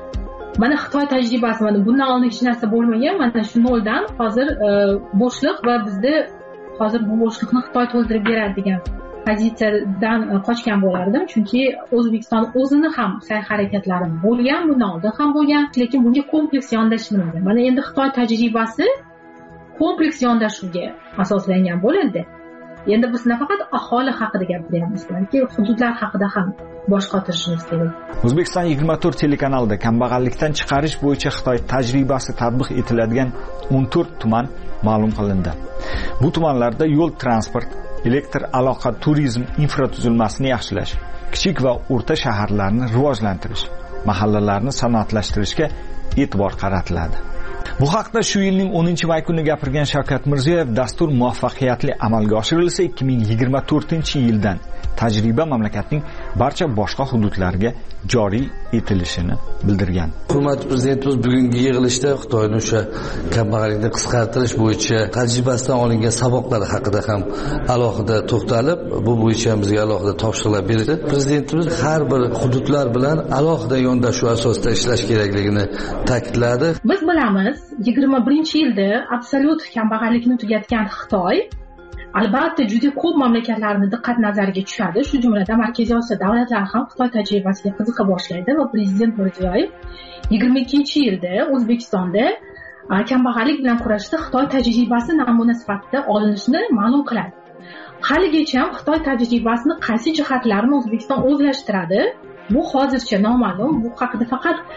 mana Xitoy tajribasi, mana bundan oldin hech narsa bo'lmagan, mana shu noldan hozir bo'shliq va bizda hozir bu bo'shliqni Xitoy to'ldirib beradi degan pozitsiyadan qochgan bo'lardim, chunki O'zbekiston o'zini ham sa'y-harakatlari bo'lgan, bundan oldin ham bo'lgan, lekin bunga kompleks yondashilmagan. Mana endi Xitoy tajribasi kompleks yondashuvga asoslangan bo'ladi. Endi biz nafaqat aholi haqida gapiryapmiz, balki hududlar haqida ham bosh qotirishimiz kerak. O'zbekiston yigirma to'rt telekanalida kambag'allikdan chiqarish bo'yicha Xitoy tajribasi tatbiq etiladigan o'n to'rt tuman ma'lum qilindi. Bu tumanlarda yo'l transport, elektr aloqa, turizm infratuzilmasini yaxshilash, kichik va o'rta shaharlarni rivojlantirish, mahallalarni sanoatlashtirishga e'tibor qaratiladi. Bu haqda shu yilning o'ninchi may kuni gapirgan Shavkat Mirziyoyev, dastur muvaffaqiyatli amalga oshirilsa ikki ming yigirma to'rtinchi yildan tajriba mamlakatning barcha boshqa hududlariga joriy etilishini bildirgan. Hurmatli prezidentimiz bugungi yig'ilishda Xitoyning o'sha kambag'allikni qisqartirish bo'yicha tajribasidan olingan saboqlar haqida ham alohida to'xtalib, bu bo'yicha bizga alohida topshiriqlar berdi. Prezidentimiz har bir hududlar bilan alohida yondashuv asosida ishlash kerakligini ta'kidladi. Biz bilamiz, yigirma birinchi yilda absolyut kambag'allikni tugatgan Xitoy albatta juda ko'p mamlakatlarni diqqat nazariga tushadi. Shu jumladan Markaziy Osiyo davlatlari ham Xitoy tajribasiga qiziqa boshlaydi va prezident Mirziyoyev yigirma ikkinchi yilda O'zbekistonda kambag'allik bilan kurashishda Xitoy tajribasi namuna sifatida olinishini ma'lum qiladi. Haligacha Xitoy tajribasini qaysi jihatlarini O'zbekiston o'zlashtiradi, bu hozircha noma'lum. Bu haqida faqat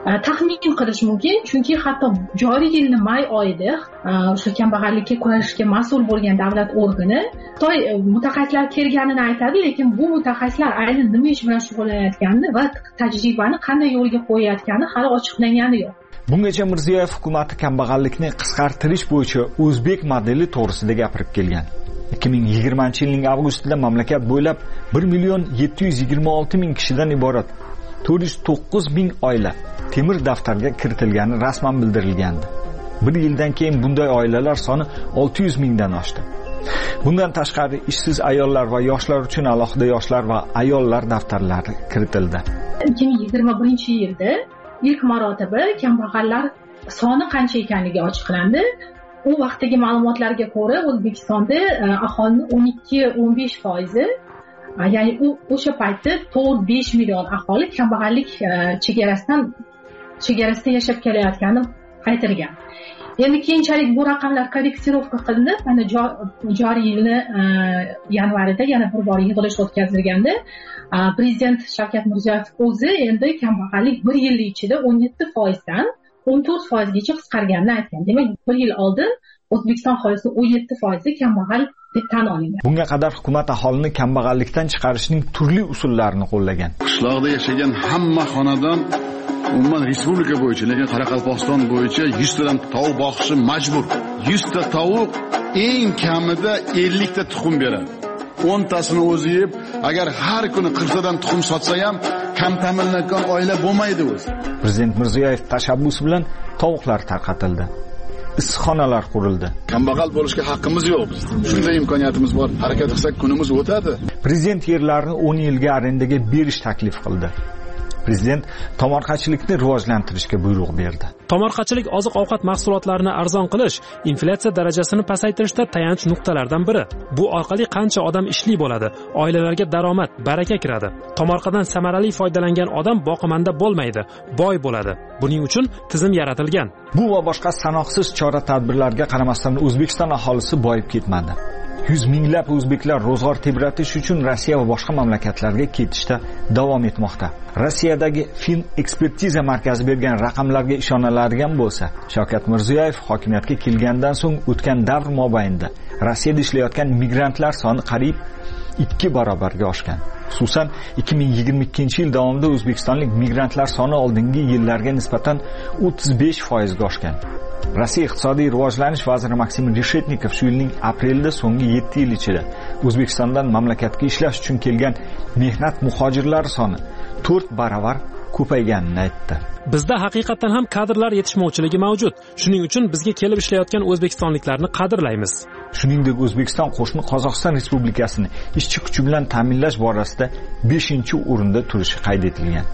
taxmin qilish mumkin, chunki hatto joriy yilning may oyida o'sha kambag'allikka kurashishga mas'ul bo'lgan davlat organi Xitoy mutaxassislar kelganini aytadi, lekin bu mutaxassislar aynan nima ish bilan shug'ullanayotganini va tajribani qanday yo'lga qo'yayotgani hali ochiqlangani yo'q. Bungacha Mirziyoyev hukumati kambag'allikni qisqartirish bo'yicha o'zbek modeli to'g'risida gapirib kelgan. ikki ming yigirmanchi yilning avgustida mamlakat bo'ylab bir million yetti yuz yigirma olti ming kishidan iborat to'rt yuz to'qqiz ming oila temir daftarga kiritilgani rasman bildirilgandi. Bir yildan keyin bunday oilalar soni olti yuz mingdan oshdi. Bundan tashqari ishsiz ayollar va yoshlar uchun alohida yoshlar va ayollar daftarlari kiritildi. ikki ming yigirma birinchi yilda ilk marotaba kambag'allar soni qancha ekanligi ochiqlandi. U vaqtdagi ma'lumotlarga ko'ra O'zbekistonda aholining o'n ikki o'n besh foizi, ya'ni u o'sha paytda to'rt besh million aholi kambag'allik chegarasidan chegarasida yashab kelayotgani aytilgan. Endi keyinchalik bu raqamlar korreksirovka qilindi. Mana joriy yilni yanvarida yana bir bor yig'ilish o'tkazilganda prezident Shavkat Mirziyoyev o'zi endi kambag'allik bir yil ichida o'n yetti foizdan o'n to'rt foizgacha qisqarganini aytgan. Demak, bir yil oldin O'zbekiston aholisi o'n yetti foizda kambag'al deb tan olingan. Bunga qadar hukumat aholini kambag'allikdan chiqarishning turli usullarini qo'llagan. Qishloqda yashagan hamma xonadon umuman respublika bo'yicha, lekin Qoraqalpog'iston bo'yicha yuz tadan tovuq boqishi majbur. yuz ta tovuq eng kamida ellik ta tuxum beradi. o'n tasini o'zi yeb, agar har kuni qirq tadan tuxum sotsa ham kam ta'minlangan oila bo'lmaydi o'zi. Prezident Mirziyoyev tashabbusi bilan tovuqlar tarqatildi. Issiqxonalar qurildi. Kambag'al bo'lishga haqqimiz yo'q biz. Shunday imkoniyatimiz bor. Harakat qilsak kunimiz o'tadi. Prezident yerlarni o'n yilga arendaga berish taklif qildi. Prezident tomorqachilikni rivojlantirishga buyruq berdi. Tomorqachilik oziq-ovqat mahsulotlarini arzon qilish inflyatsiya darajasini pasaytirishda tayanch nuqtalardan biri. Bu orqali qancha odam ishli bo'ladi, oilalarga daromad, baraka kiradi. Tomorqadan samarali foydalangan odam boqimanda bo'lmaydi, boy bo'ladi. Buning uchun tizim yaratilgan. Bu va boshqa sanoqsiz chora-tadbirlarga qaramasdan O'zbekiston aholisi boyib ketmadi. Yuz minglab o'zbeklar ro'zg'or tebratish uchun Rossiya va boshqa mamlakatlarga ketishda davom etmoqda. Rossiyadagi Fin ekspertiza markazi bergan raqamlarga ishoniladigan bo'lsa, Shavkat Mirziyoyev hokimiyatga kelgandan so'ng o'tgan davr mobaynida Rossiyada ishlayotgan migrantlar soni qariyb ikki barobarga oshgan. Xususan, ikki ming yigirma ikkinchi yil davomida o'zbekistonlik migrantlar soni oldingi yillarga nisbatan o'ttiz besh foizga oshgan. Rossiya iqtisodiy rivojlanish vaziri Maksim Reshetnikov shu yilning aprelida so'nggi yetti yil ichida O'zbekistondan mamlakatga ishlash uchun kelgan mehnat muhojirlari soni to'rt baravar ko'payganini aytdi. Bizda haqiqatan ham kadrlar yetishmovchiligi mavjud. Shuning uchun bizga kelib ishlayotgan o'zbekistonliklarni qadrlaymiz. Shuningdek, O'zbekiston qo'shni Qozog'iston Respublikasini ishchi kuchi bilan ta'minlash borasida beshinchi o'rinda turishi qayd etilgan.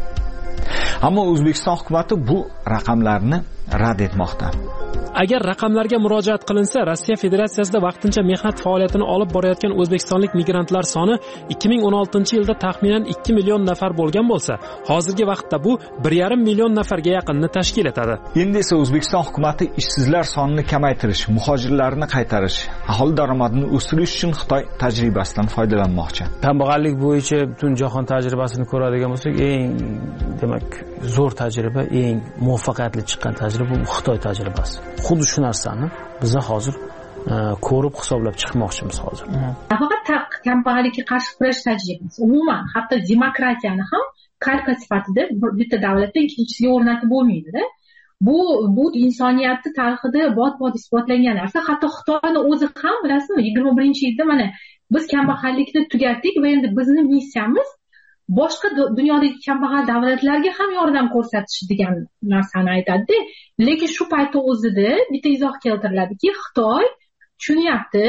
Ammo O'zbekiston hukumatı bu raqamlarni rad etmoqda. Agar raqamlarga murojaat qilinsa, Rossiya Federatsiyasida vaqtincha mehnat faoliyatini olib borayotgan o'zbekistonlik migrantlar soni ikki ming o'n oltinchi yilda taxminan ikki million nafar bo'lgan bo'lsa, hozirgi vaqtda bu bir yarim million nafarga yaqinni tashkil etadi. Endi esa O'zbekiston hukumatı ishsizlar sonini kamaytirish, muhojirlarni qaytarish, aholi daromadini o'stirish uchun Xitoy tajribasidan foydalanmoqchi. Kambag'allik bo'yicha butun jahon tajribasini ko'radigan bo'lsak, eng demak zo'r tajriba, eng muvaffaqiyatli chiqqan tajriba bu Xitoy tajribasi. Xuddi shu narsani biz hozir ko'rib hisoblab chiqmoqchimiz hozir. Faqat kambag'allikka qarshi kurash tajribasi, umuman hatto demokratiyani ham kalka sifatida bitta davlatdan ikkinchisiga o'rnatib bo'lmaydi-da. Bu bu insoniyatni tarixida bot-bot isbotlangan narsa. Hatto Xitoyni o'zi ham bilasizmi, yigirma birinchi yilda mana biz kambag'allikni tugatdik va endi bizning missiyamiz boshqa dunyodagi kambag'al davlatlarga ham yordam ko'rsatish degan narsani aytadi. Lekin shu paytda o'zida bitta izoh keltiriladiki, Xitoy tushunyapti,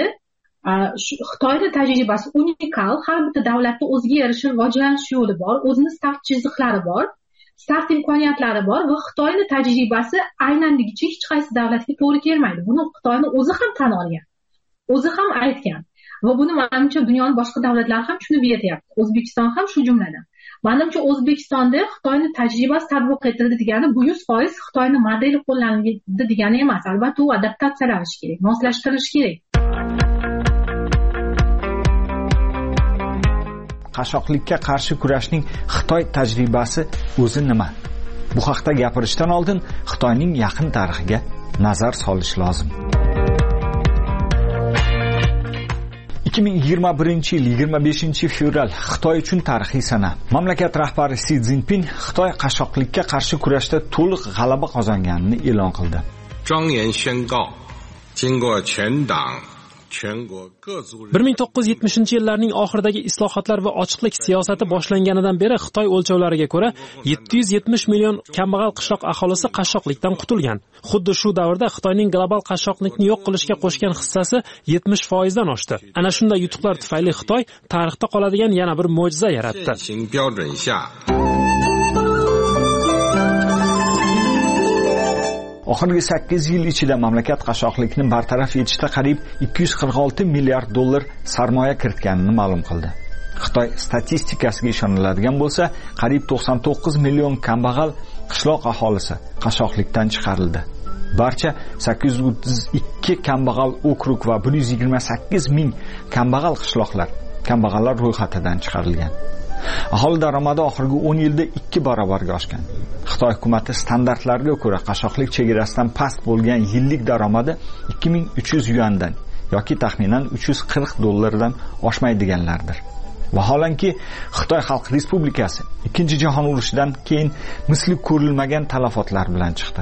Xitoyning tajribasi unikal, har bitta davlatda o'ziga yarasha rivojlanish yo'li bor, o'zini start chiziqlari bor, start imkoniyatlari bor va Xitoyning tajribasi aynanligicha hech qaysi davlatga to'g'ri kelmaydi. Buni Xitoyning o'zi ham tan olgan, o'zi ham aytgan. Va buni menimcha dunyoning boshqa davlatlari ham tushunib yetyapti. O'zbekiston ham shu jumladan. Menimcha O'zbekistonda Xitoyning tajribasi tatbiq etildi degani bu yuz foiz Xitoyning modeli qo'llanildi degani emas. Albatta, u adaptatsiyalanishi kerak, moslashtirilishi kerak. Qashshoqlikka qarshi kurashning Xitoy tajribasi o'zi nima? Bu haqda gapirishdan oldin Xitoyning yaqin tarixiga nazar solish lozim. ikki ming yigirma birinchi yil yigirma beshinchi fevral Xitoy uchun tarixiy sana. Mamlakat rahbari Si Szinpin Xitoy qashshoqlikka qarshi kurashda to'liq g'alaba qozonganini e'lon qildi. 庄严宣告，经过全党 bir ming to'qqiz yuz yetmishinchi yillarning oxiridagi islohotlar va ochiqlik siyosati boshlanganidan beri Xitoy o'lchovlariga ko'ra yetti yuz yetmish million kambag'al qishloq aholisi qashshoqlikdan qutulgan. Xuddi shu davrda Xitoyning global qashshoqlikni yo'q qilishga qo'shgan hissasi yetmish foizdan oshdi. Ana shunday yutuqlar tufayli Xitoy tarixda qoladigan yana bir mo'jiza yaratdi. Oxirgi sakkiz yil ichida mamlakat qashshoqlikni bartaraf etishda qariyb ikki yuz qirq olti milliard dollar sarmoya kiritganini ma'lum qildi. Xitoy statistikasiga ishoniladigan bo'lsa, qariyb to'qson to'qqiz million kambag'al qishloq aholisi qashshoqlikdan chiqarildi. Barcha sakkiz yuz o'ttiz ikki kambag'al okrug va bir yuz yigirma sakkiz ming kambag'al qishloqlar kambag'allar ro'yxatidan chiqarilgan. Aholi daromadi oxirgi o'n yilda ikki barobarga oshgan. Xitoy hukumati standartlarga ko'ra qashshoqlik chegarasidan past bo'lgan yillik daromadi ikki ming uch yuz yuandan yoki taxminan uch yuz qirq dollardan oshmaydiganlardir. Vaholanki Xitoy Xalq Respublikasi Ikkinchi jahon urushidan keyin misli ko'rilmagan talafotlar bilan chiqdi.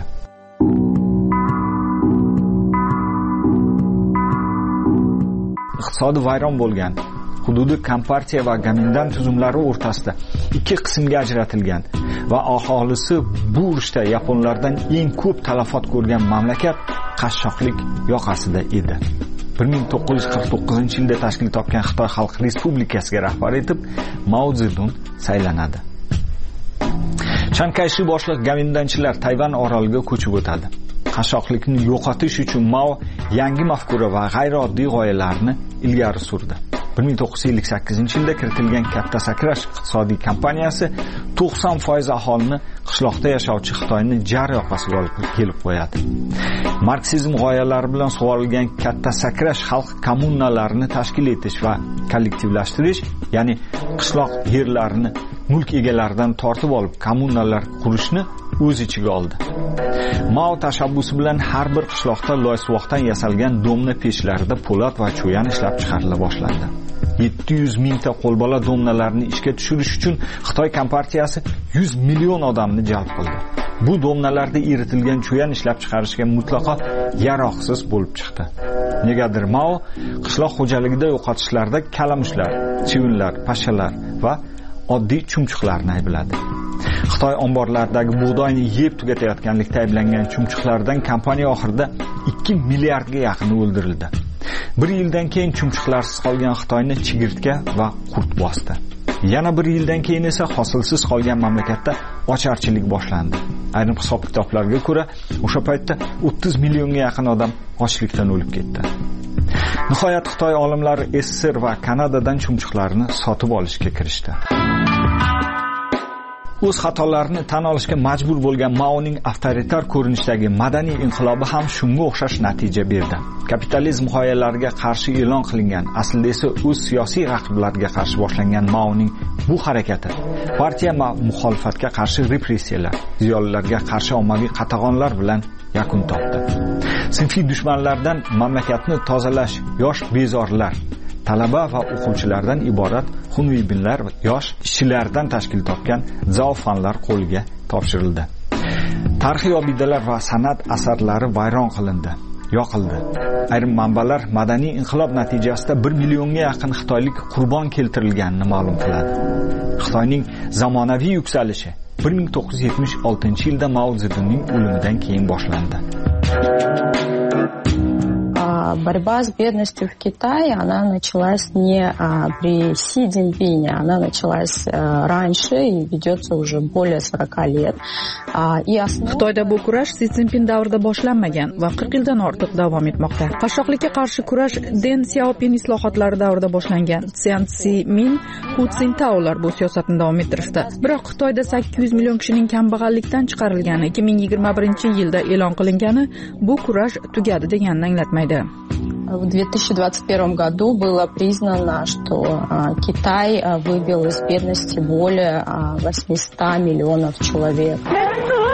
Iqtisodi vayron bo'lgan, hududi kompartiya va gomindan tuzumlari o'rtasida ikki qismga ajratilgan va aholisi bu urushda yaponlardan eng ko'p talafot ko'rgan mamlakat qashshoqlik yoqasida edi. bir ming to'qqiz yuz qirq to'qqizinchi yilda tashkil topgan Xitoy Xalq Respublikasiga rahbar etib Mao Zedong saylanadi. Chiang Kai-shek boshliq gomindanchilar Tayvan oroliga ko'chib o'tadi. Qashshoqlikni yo'qotish uchun Mao yangi mafkura va g'ayrioddiy g'oyalarni ilgari surdi. bir ming to'qqiz yuz ellik sakkizinchi yilda kiritilgan katta sakrash iqtisodiy kampaniyasi to'qson foiz aholini qishloqda yashovchi Xitoyni jar yoqasiga olib kelib qo'yadi. Marksizm g'oyalari bilan sug'orilgan katta sakrash xalq kommunalarini tashkil etish va kollektivlashtirish, ya'ni qishloq yerlarini mulk egalaridan tortib olib kommunalar qurishni o'z ichiga oldi. Mao tashabbusi bilan har bir qishloqda loysuvoqdan yasalgan domna pechlarida po'lat va cho'yan ishlab chiqarila boshlandi. yetti yuz mingta qo'lbola domnalarni ishga tushirish uchun Xitoy kompartiyasi yuz million odamni jalb qildi. Bu domnalarda eritilgan cho'yan ishlab chiqarishga mutlaqo yaroqsiz bo'lib chiqdi. Negadir Mao qishloq xo'jaligida yo'qotishlarda kalamushlar, chivinlar, pashshalar va oddiy chumchuqlarni aybladi. Xitoy omborlaridagi bug'doyni yeb tugatayotganlikda ayblangan chumchuqlardan kompaniya oxirida ikki milliardga yaqini o'ldirildi. Bir yildan keyin chumchuqlarsiz qolgan Xitoyni chigirtka va qurt bosdi. Yana bir yildan keyin esa hosilsiz qolgan mamlakatda ocharchilik boshlandi. Ayrim hisob-kitoblarga ko'ra, o'sha paytda o'ttiz millionga yaqin odam ochlikdan o'lib ketdi. Nihoyat Xitoy olimlari S S R va Kanadadan chumchuqlarni sotib olishga kirishdi. O'z xatolarini tan olishga majbur bo'lgan Maoning avtoritar ko'rinishdagi madaniy inqilobi ham shunga o'xshash natija berdi. Kapitalizm g'oyalariga qarshi e'lon qilingan, aslida esa o'z siyosiy raqiblariga qarshi boshlangan Maoning bu harakati partiya va muxolifatga qarshi repressiyalar, ziyolilarga qarshi ommaviy qatag'onlar bilan yakun topdi. Sinfiy dushmanlardan mamlakatni tozalash yosh bezorlar, talaba va o'quvchilardan iborat xunviybinlar va yosh ishchilardan tashkil topgan zaofanlar qo'liga topshirildi. Tarixiy obidalar va san'at asarlari vayron qilindi, yoqildi. Ayrim manbalar madaniy inqilob natijasida bir millionga yaqin xitoylik qurbon keltirilganini ma'lum qiladi. Xitoyning zamonaviy yuksalishi bir ming to'qqiz yuz yetmish oltinchi yilda Mao Zedongning o'limidan keyin boshlandi. Борьба с бедностью в Китае, она началась не а, при Си Цзиньпине, она началась а, раньше и ведется уже более сорока лет. А, и основ... Xitoyda bu kurash Si Szinpin davrida boshlanmagan va qirq yildan ortiq davom etmoqda. Qashshoqlikka qarshi kurash Deng Xiaoping islohotlari davrida boshlangan. Jiang Zemin, Hu Jintao bu siyosatni davom ettirishdi. Biroq Xitoyda sakkiz yuz million kishining kambag'allikdan chiqarilgani ikki ming yigirma birinchi yilda e'lon qilingani bu kurash tugadi deganini anglatmaydi. В две тысячи двадцать первом году было признано, что а, Китай а, вывел из бедности более а, восемьсот миллионов человек.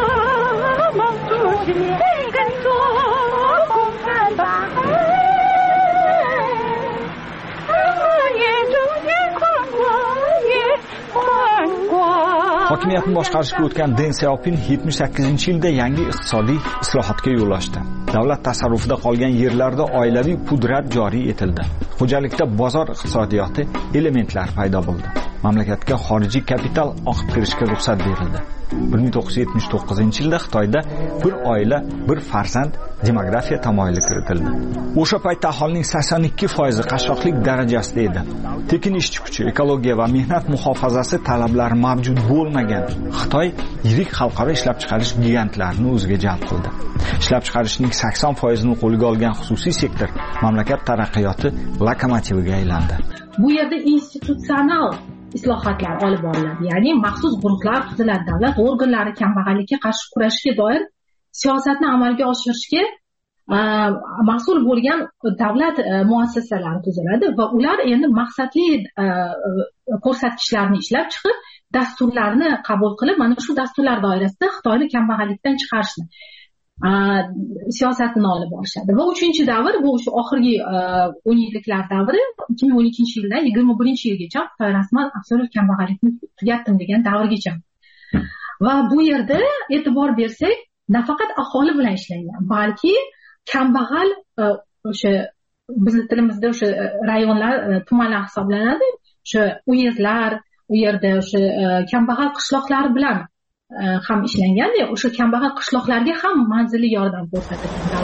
Hokimiyatni boshqarishga o'tgan Deng Xiaoping yetmish sakkizinchi yilda yangi iqtisodiy islohotga yo'l ochdi. Davlat tasarrufida qolgan yerlarda oilaviy pudrat joriy etildi. Xo'jalikda bozor iqtisodiyoti elementlari paydo bo'ldi. Mamlakatga xorijiy kapital oqib kirishga ruxsat berildi. bir ming to'qqiz yuz yetmish to'qqizinchi yilda Xitoyda bir oila, bir farzand demografiya tamoyili kiritildi. O'sha paytda aholining sakson ikki foizi qashshoqlik darajasida edi. Tekin ishchi kuchi, ekologiya va mehnat muhofazasi talablari mavjud bo'lmagan Xitoy yirik xalqaro ishlab chiqarish gigantlarini o'ziga jalb qildi. Ishlab chiqarishning sakson foizini qo'lga olgan xususiy sektor mamlakat taraqqiyoti lokomotiviga aylandi. Bu yerda institutsional islohotlar olib boriladi. Ya'ni maxsus guruhlar tuziladi, davlat organlari kambag'allikka qarshi kurashishga doir siyosatni amalga oshirishga mas'ul bo'lgan davlat muassasalari tuziladi va ular endi maqsadli ko'rsatkichlarni ishlab chiqib, dasturlarni qabul qilib, mana shu dasturlar doirasida Xitoyni kambag'allikdan chiqarishni siyosatini olib borishadi. Va uchinchi davr bu o'sha oxirgi o'n yilliklar davri, ikki ming o'n ikkinchi yildan yigirma birinchi yilgacha Xitoy rasman absolyut kambag'allikni tugatdim degan davrgacha. Va bu yerda e'tibor bersak, nafaqat aholi bilan ishlangan, balki kambag'al o'sha bizning tilimizda o'sha rayonlar, tumanlar hisoblanadi. O'sha uyezlar, u yerda o'sha kambag'al qishloqlar bilan ham ishlangan, o'sha kambag'al qishloqlarga ham manzilli yordam ko'rsatilgan.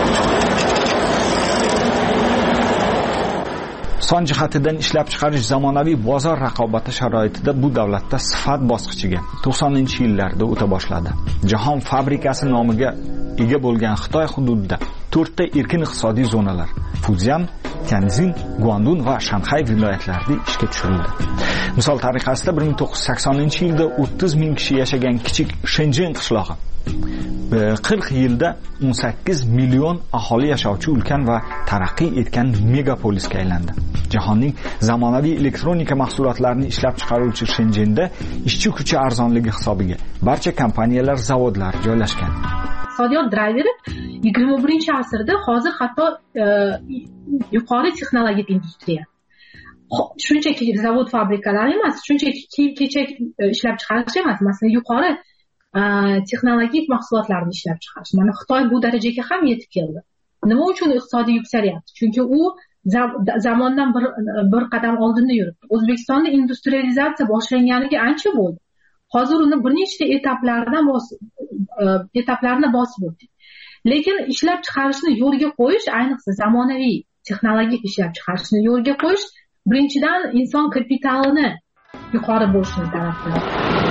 Son jihatidan ishlab chiqarish zamonaviy bozor raqobati sharoitida bu davlatda sifat bosqichiga to'qsoninchi yillarda o'ta boshladi. Jahon fabrikasi nomiga ega bo'lgan Xitoy hududida to'rtta erkin iqtisodiy zonalar Fujian, Tianjin, Guandun va Shanxay viloyatlarida ishga tushirildi. Misol tariqasida bir ming to'qqiz yuz saksoninchi yilda o'ttiz ming kishi yashagan kichik Shenzhen qishlog'i qirq yilda o'n sakkiz million aholi yashovchi ulkan va taraqqiy etgan megapolisga aylandi. Jahonning zamonaviy elektronika mahsulotlarini ishlab chiqaruvchi Shenzhenda ishchi kuchi arzonligi hisobiga barcha kompaniyalar, zavodlar joylashgan. Iqtisodiyot drayveri yigirma birinchi asrda hozir hatto yuqori texnologik industriya. Shunchaki zavod, fabrikalar emas, shunchaki kiyim-kechak ishlab chiqarish emas, masalan, yuqori texnologik mahsulotlarni ishlab chiqarish. Mana Xitoy bu darajaga ham yetib keldi. Nima uchun iqtisodiy yuksalyapti? Chunki u zamondan bir bir qadam oldinda yuribdi. O'zbekistonda industrializatsiya boshlanganiga ancha bo'ldi. Hozir uni bir nechta etaplardan bosib etaplarni bosib o'tdik. Lekin ishlab chiqarishni yo'lga qo'yish, ayniqsa zamonaviy texnologik ishlab chiqarishni yo'lga qo'yish birinchidan inson kapitalini yuqori bo'lishini talab qiladi.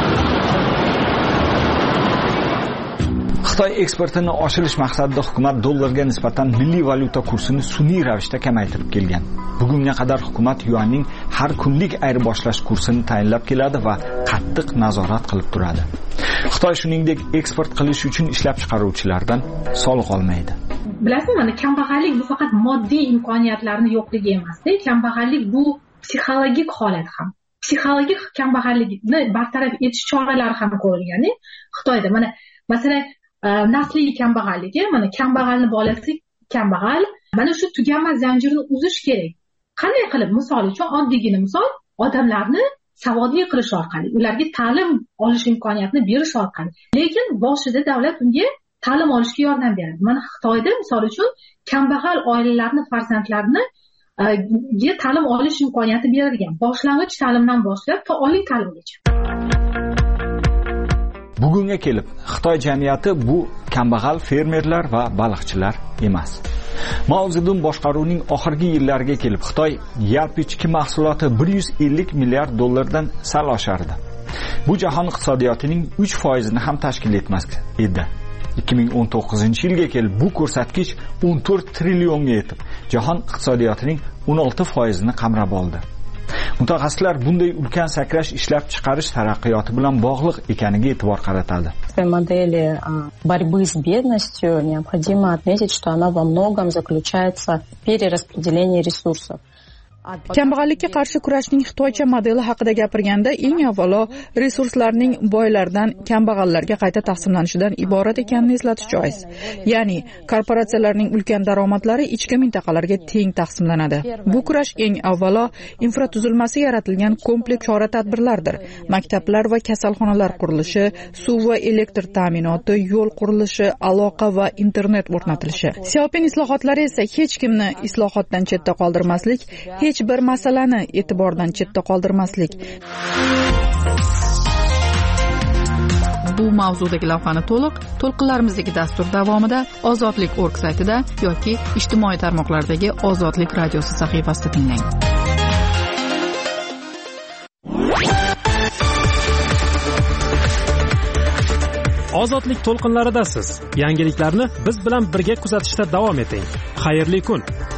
Xitoy eksportini oshirish maqsadida hukumat dollarga nisbatan milliy valyuta kursini sun'iy ravishda kamaytirib kelgan. Bugunga qadar hukumat yuanning har kunlik ayirboshlash kursini tayinlab keladi va qattiq nazorat qilib turadi. Xitoy shuningdek eksport qilish uchun ishlab chiqaruvchilardan soliq olmaydi. Bilasizmi, mana kambag'allik bu faqat moddiy imkoniyatlarning yo'qligi emas-da, kambag'allik bu psixologik holat ham. Psixologik kambag'allikni bartaraf etish choralari ham ko'rilgan. Xitoyda mana masalan nasliy kambag'allik, mana kambag'alni bolasi kambag'al, mana shu tugama zanjirni uzish kerak. Qanday qilib? Misol uchun oddiygina misol, odamlarni savodli qilish orqali, ularga ta'lim olish imkoniyatini berish orqali. Lekin boshida davlat unga ta'lim olishga yordam beradi. Mana Xitoyda misol uchun kambag'al oilalarning farzandlarini ga ta'lim olish imkoniyati berilgan. Boshlang'ich ta'limdan boshlab to oliy ta'limgacha. Bugunga kelib Xitoy jamiyati bu kambag'al fermerlar va baliqchilar emas. Mao Zedong boshqaruvining oxirgi yillariga kelib Xitoy yalpi ichki mahsuloti bir yuz ellik milliard dollardan sal oshardi. Bu jahon iqtisodiyotining uch foizini ham tashkil etmas edi. ikki ming o'n to'qqizinchi yilga kelib bu ko'rsatkich o'n to'rt trillionga yetib, jahon iqtisodiyotining o'n olti foizini qamrab oldi. Mutaxassislar bunday ulkan sakrash ishlab chiqarish taraqqiyoti bilan bog'liq ekaniga e'tibor qaratadi. В модели борьбы с бедностью необходимо отметить, что она во многом заключается в перераспределении ресурсов. Kambag'allikka qarshi kurashning xitoycha modeli haqida gapirganda eng avvalo resurslarning boylardan kambag'allarga qayta taqsimlanishidan iborat ekanini eslatish joiz. Ya'ni korporatsiyalarning ulkan daromadlari ichki mintaqalarga teng taqsimlanadi. Bu kurash eng avvalo infratuzilmasi yaratilgan kompleks chora-tadbirlardir. Maktablar va kasalxonalar qurilishi, suv va elektr ta'minoti, yo'l qurilishi, aloqa va internet o'rnatilishi. Xiaopin islohotlari esa hech kimni islohotdan chetda qoldirmaslik, hech bir masalani e'tibordan chetda qoldirmaslik. Bu mavzudagi lavhani to'liq to'lqinlarimizdagi dastur davomida Ozodlik nokta org saytida yoki ijtimoiy tarmoqlardagi Ozodlik radiosi sahifasida tinglang. Ozodlik to'lqinlaridasiz. Yangiliklarni biz bilan birga kuzatishda davom eting. Xayrli kun.